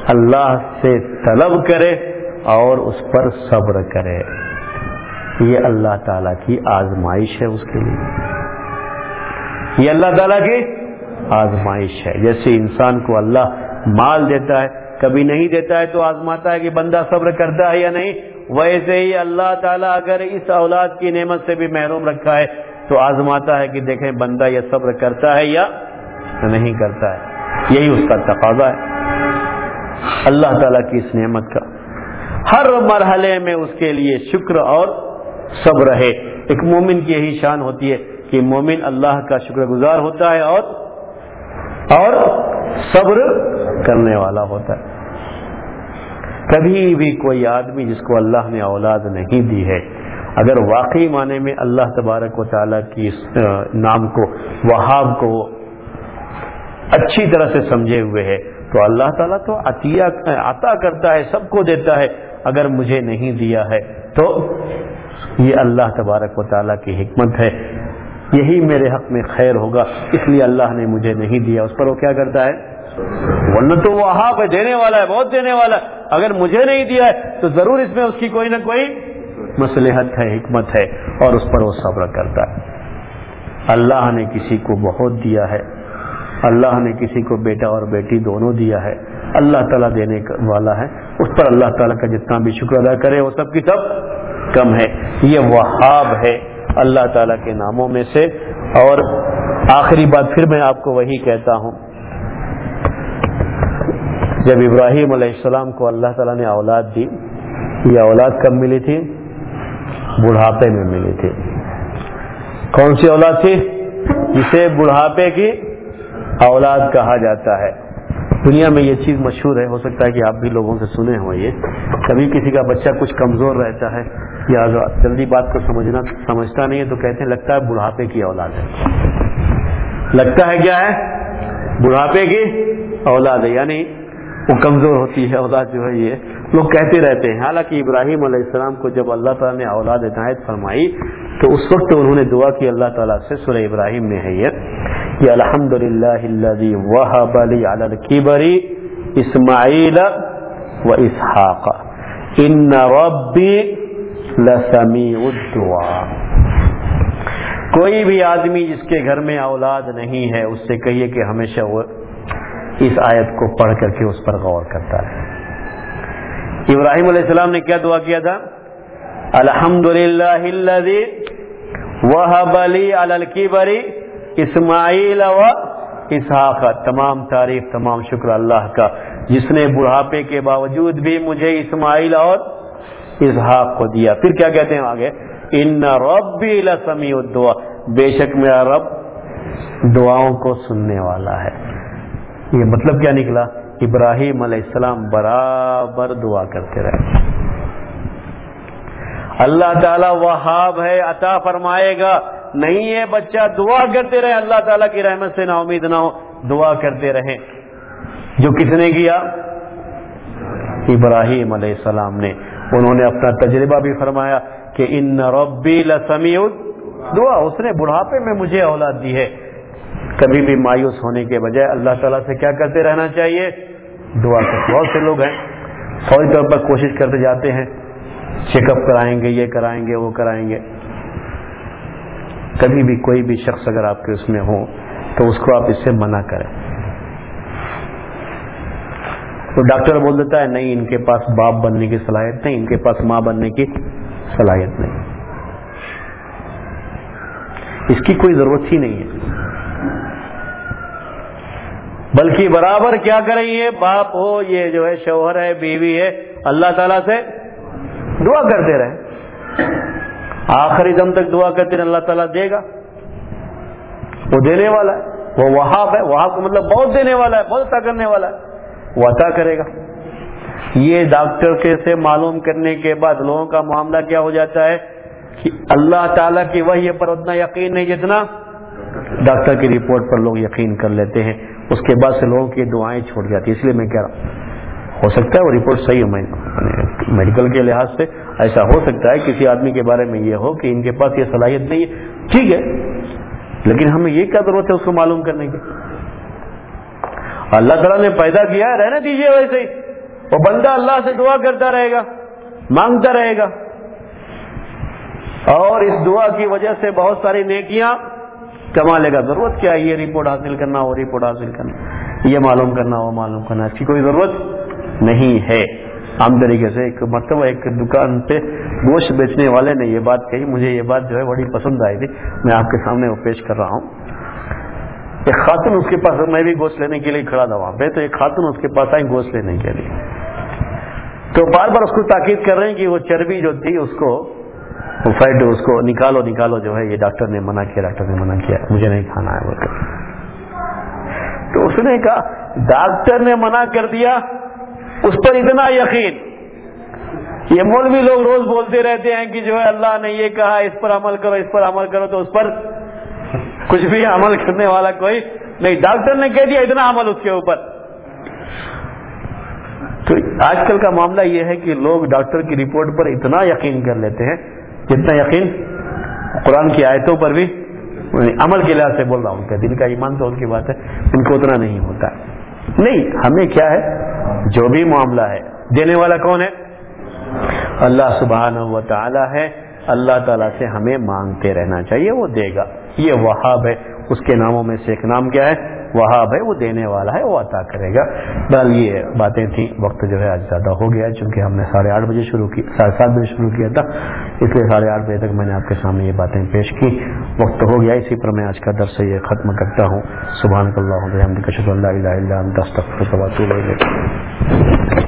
اللہ سے طلب کرے اور اس پر صبر کرے. یہ اللہ تعالیٰ کی آزمائش ہے اس کے لیے. یہ اللہ تعالیٰ کی آزمائش ہے. جیسے انسان کو اللہ مال دیتا ہے, کبھی نہیں دیتا ہے تو آزماتا ہے کہ بندہ صبر کرتا ہے یا نہیں, ویسے ہی اللہ تعالیٰ اگر اس اولاد کی نعمت سے بھی محروم رکھا ہے تو آزماتا ہے کہ دیکھیں بندہ یہ صبر کرتا ہے یا نہیں کرتا ہے. یہی اس کا تقاضا ہے اللہ تعالیٰ کی اس نعمت کا. ہر مرحلے میں اس کے لیے شکر اور صبر ہے. ایک مومن کی یہی شان ہوتی ہے کہ مومن اللہ کا شکر گزار ہوتا ہے اور اور صبر کرنے والا ہوتا ہے. کبھی بھی کوئی آدمی جس کو اللہ نے اولاد نہیں دی ہے, اگر واقعی معنی میں اللہ تبارک و تعالیٰ کی نام کو وہاب کو اچھی طرح سے سمجھے ہوئے ہے تو اللہ تعالیٰ تو عطیہ عطا کرتا ہے, سب کو دیتا ہے. اگر مجھے نہیں دیا ہے تو یہ اللہ تبارک و تعالیٰ کی حکمت ہے, یہی میرے حق میں خیر ہوگا, اس لیے اللہ نے مجھے نہیں دیا. اس پر وہ کیا کرتا ہے, ورنہ تو وہ وہاب ہے, دینے والا ہے, بہت دینے والا ہے. اگر مجھے نہیں دیا ہے تو ضرور اس میں اس کی کوئی نہ کوئی مصلحت ہے, حکمت ہے, اور اس پر وہ صبر کرتا ہے. اللہ نے کسی کو بہت دیا ہے, اللہ نے کسی کو بیٹا اور بیٹی دونوں دیا ہے, اللہ تعالیٰ دینے والا ہے, اس پر اللہ تعالیٰ کا جتنا بھی شکر ادا کرے وہ سب کی سب کم ہے. یہ وہاب ہے اللہ تعالیٰ کے ناموں میں سے. اور آخری بات پھر میں آپ کو وہی کہتا ہوں, جب ابراہیم علیہ السلام کو اللہ تعالیٰ نے اولاد دی, یہ اولاد کب ملی تھی, بڑھاپے میں ملی تھی. کون سی اولاد تھی, جسے بڑھاپے کی اولاد کہا جاتا ہے. دنیا میں یہ چیز مشہور ہے, ہو سکتا ہے کہ آپ بھی لوگوں سے سنے ہوں. یہ کبھی کسی کا بچہ کچھ کمزور رہتا ہے یا جلدی بات کو سمجھنا سمجھتا نہیں ہے تو کہتے ہیں لگتا ہے بڑھاپے کی اولاد ہے. لگتا ہے کیا ہے, بڑھاپے کی اولاد ہے, یعنی وہ کمزور ہوتی ہے اولاد جو ہے, یہ لوگ کہتے رہتے ہیں. حالانکہ ابراہیم علیہ السلام کو جب اللہ تعالیٰ نے اولاد عنایت فرمائی تو اس وقت انہوں نے دعا کی اللہ تعالیٰ سے. سورہ ابراہیم میں ہے یہ کہ الحمدللہ الذی وہب لی علی الکبر اسماعیل و اسحاق ان ربی لسمیع الدعاء. کوئی بھی آدمی جس کے گھر میں اولاد نہیں ہے اس سے کہیے کہ ہمیشہ وہ اس آیت کو پڑھ کر کے اس پر غور کرتا ہے. ابراہیم علیہ السلام نے کیا دعا کیا تھا, الحمدللہ الذی وہب لی علی الکبر اسماعیل و اسحاق. تمام تعریف تمام شکر اللہ کا جس نے بڑھاپے کے باوجود بھی مجھے اسماعیل اور اسحاق کو دیا. پھر کیا کہتے ہیں آگے, ان ربی لسمیع الدعاء, بے شک میرا رب دعاؤں کو سننے والا ہے. یہ مطلب کیا نکلا, ابراہیم علیہ السلام برابر دعا کرتے رہے. اللہ تعالیٰ وہاب ہے, عطا فرمائے گا, نہیں ہے بچہ دعا کرتے رہے, اللہ تعالیٰ کی رحمت سے نا امید نہ ہو, دعا کرتے رہیں. جو کس نے کیا, ابراہیم علیہ السلام نے. انہوں نے اپنا تجربہ بھی فرمایا کہ ان ربی لسمیع الدعاء, اس نے بڑھاپے میں مجھے اولاد دی ہے. کبھی بھی مایوس ہونے کے بجائے اللہ تعالیٰ سے کیا کرتے رہنا چاہیے, دعا کرتے. بہت سے لوگ ہیں فوری طور پر کوشش کرتے جاتے ہیں, چیک اپ کرائیں گے, یہ کرائیں گے, وہ کرائیں گے. کبھی بھی کوئی بھی شخص اگر آپ کے اس میں ہو تو اس کو آپ اس سے منع کریں. تو ڈاکٹر بول دیتا ہے نہیں, ان کے پاس باپ بننے کی صلاحیت نہیں, ان کے پاس ماں بننے کی صلاحیت نہیں, اس کی کوئی ضرورت ہی نہیں ہے. بلکہ برابر کیا کریں, یہ باپ ہو, یہ جو ہے شوہر ہے, بیوی ہے, اللہ تعالیٰ سے دعا کرتے رہے, آخری دم تک دعا کرتے رہے, اللہ تعالیٰ دے گا. وہ دینے والا ہے, وہ وہاب ہے. وہاب کا مطلب بہت دینے والا ہے, بہت عطا کرنے والا ہے, وہ عطا کرے گا. یہ ڈاکٹر کے سے معلوم کرنے کے بعد لوگوں کا معاملہ کیا ہو جاتا ہے کہ اللہ تعالیٰ کی وحی پر اتنا یقین نہیں جتنا ڈاکٹر کی رپورٹ پر لوگ یقین کر لیتے ہیں. اس کے بعد سے لوگوں کی دعائیں چھوٹ جاتی. اس لیے میں کہہ رہا ہوں ہو سکتا ہے وہ رپورٹ صحیح ہو, میں میڈیکل کے لحاظ سے ایسا ہو سکتا ہے کسی آدمی کے بارے میں یہ ہو کہ ان کے پاس یہ صلاحیت نہیں ہے, ٹھیک ہے, لیکن ہمیں یہ کیا ضرورت ہے اس کو معلوم کرنے کی. اللہ تعالیٰ نے پیدا کیا ہے, رہنے دیجیے ویسے ہی, وہ بندہ اللہ سے دعا کرتا رہے گا، مانگتا رہے گا، اور اس دعا کی وجہ سے بہت ساری نیکیاں کما لے گا. ضرورت کیا ہے یہ رپورٹ حاصل کرنا، وہ رپورٹ حاصل کرنا، یہ معلوم کرنا، وہ معلوم کرنا، اس کی کوئی ضرورت نہیں ہے. عام طریقے سے ایک مرتبہ ایک دکان پہ گوشت بیچنے والے نے یہ بات کہی، مجھے یہ بات جو ہے بڑی پسند آئی تھی، میں آپ کے سامنے وہ پیش کر رہا ہوں. ایک خاتون اس کے پاس، میں بھی گوشت لینے کے لیے کھڑا تھا وہاں پہ، تو ایک خاتون اس کے پاس آئی گوشت لینے کے لیے، تو بار بار اس کو تاکید کر رہے ہیں کہ وہ چربی جو تھی اس کو فیٹ اس کو نکالو نکالو جو ہے، یہ ڈاکٹر نے منع کیا، ڈاکٹر نے منع کیا، مجھے نہیں کھانا ہے بول کر. تو اس نے کہا ڈاکٹر نے منع کر دیا، اس پر اتنا یقین. یہ مولوی لوگ روز بولتے رہتے ہیں کہ جو ہے اللہ نے یہ کہا، اس پر عمل کرو، اس پر عمل کرو، تو اس پر کچھ بھی عمل کرنے والا کوئی نہیں. ڈاکٹر نے کہہ دیا، اتنا عمل اس کے اوپر. تو آج کل کا معاملہ یہ ہے کہ لوگ ڈاکٹر کی رپورٹ پر اتنا یقین کر لیتے ہیں جتنا یقین قرآن کی آیتوں پر بھی. عمل کے لحاظ سے بول رہا ہوں کہ دل کا ایمان تو ان کی بات ہے، ان کو اتنا نہیں ہوتا. نہیں، ہمیں کیا ہے، جو بھی معاملہ ہے دینے والا کون ہے؟ اللہ سبحانہ و تعالی ہے. اللہ تعالیٰ سے ہمیں مانگتے رہنا چاہیے، وہ دے گا. یہ وہاب ہے، اس کے ناموں میں سے ایک نام کیا ہے؟ وہاب ہے. وہ دینے والا ہے، وہ عطا کرے گا. بہرحال یہ باتیں تھیں، وقت جو ہے آج زیادہ ہو گیا ہے، چونکہ ہم نے ساڑھے آٹھ بجے شروع کی ساڑھے سات بجے شروع کیا تھا، اس لیے ساڑھے آٹھ بجے تک میں نے آپ کے سامنے یہ باتیں پیش کی. وقت ہو گیا، اسی پر میں آج کا درس یہ ختم کرتا ہوں. سبحانک اللہم و بحمدک، اشہد ان لا الہ الا انت، استغفرک و اتوب الیک.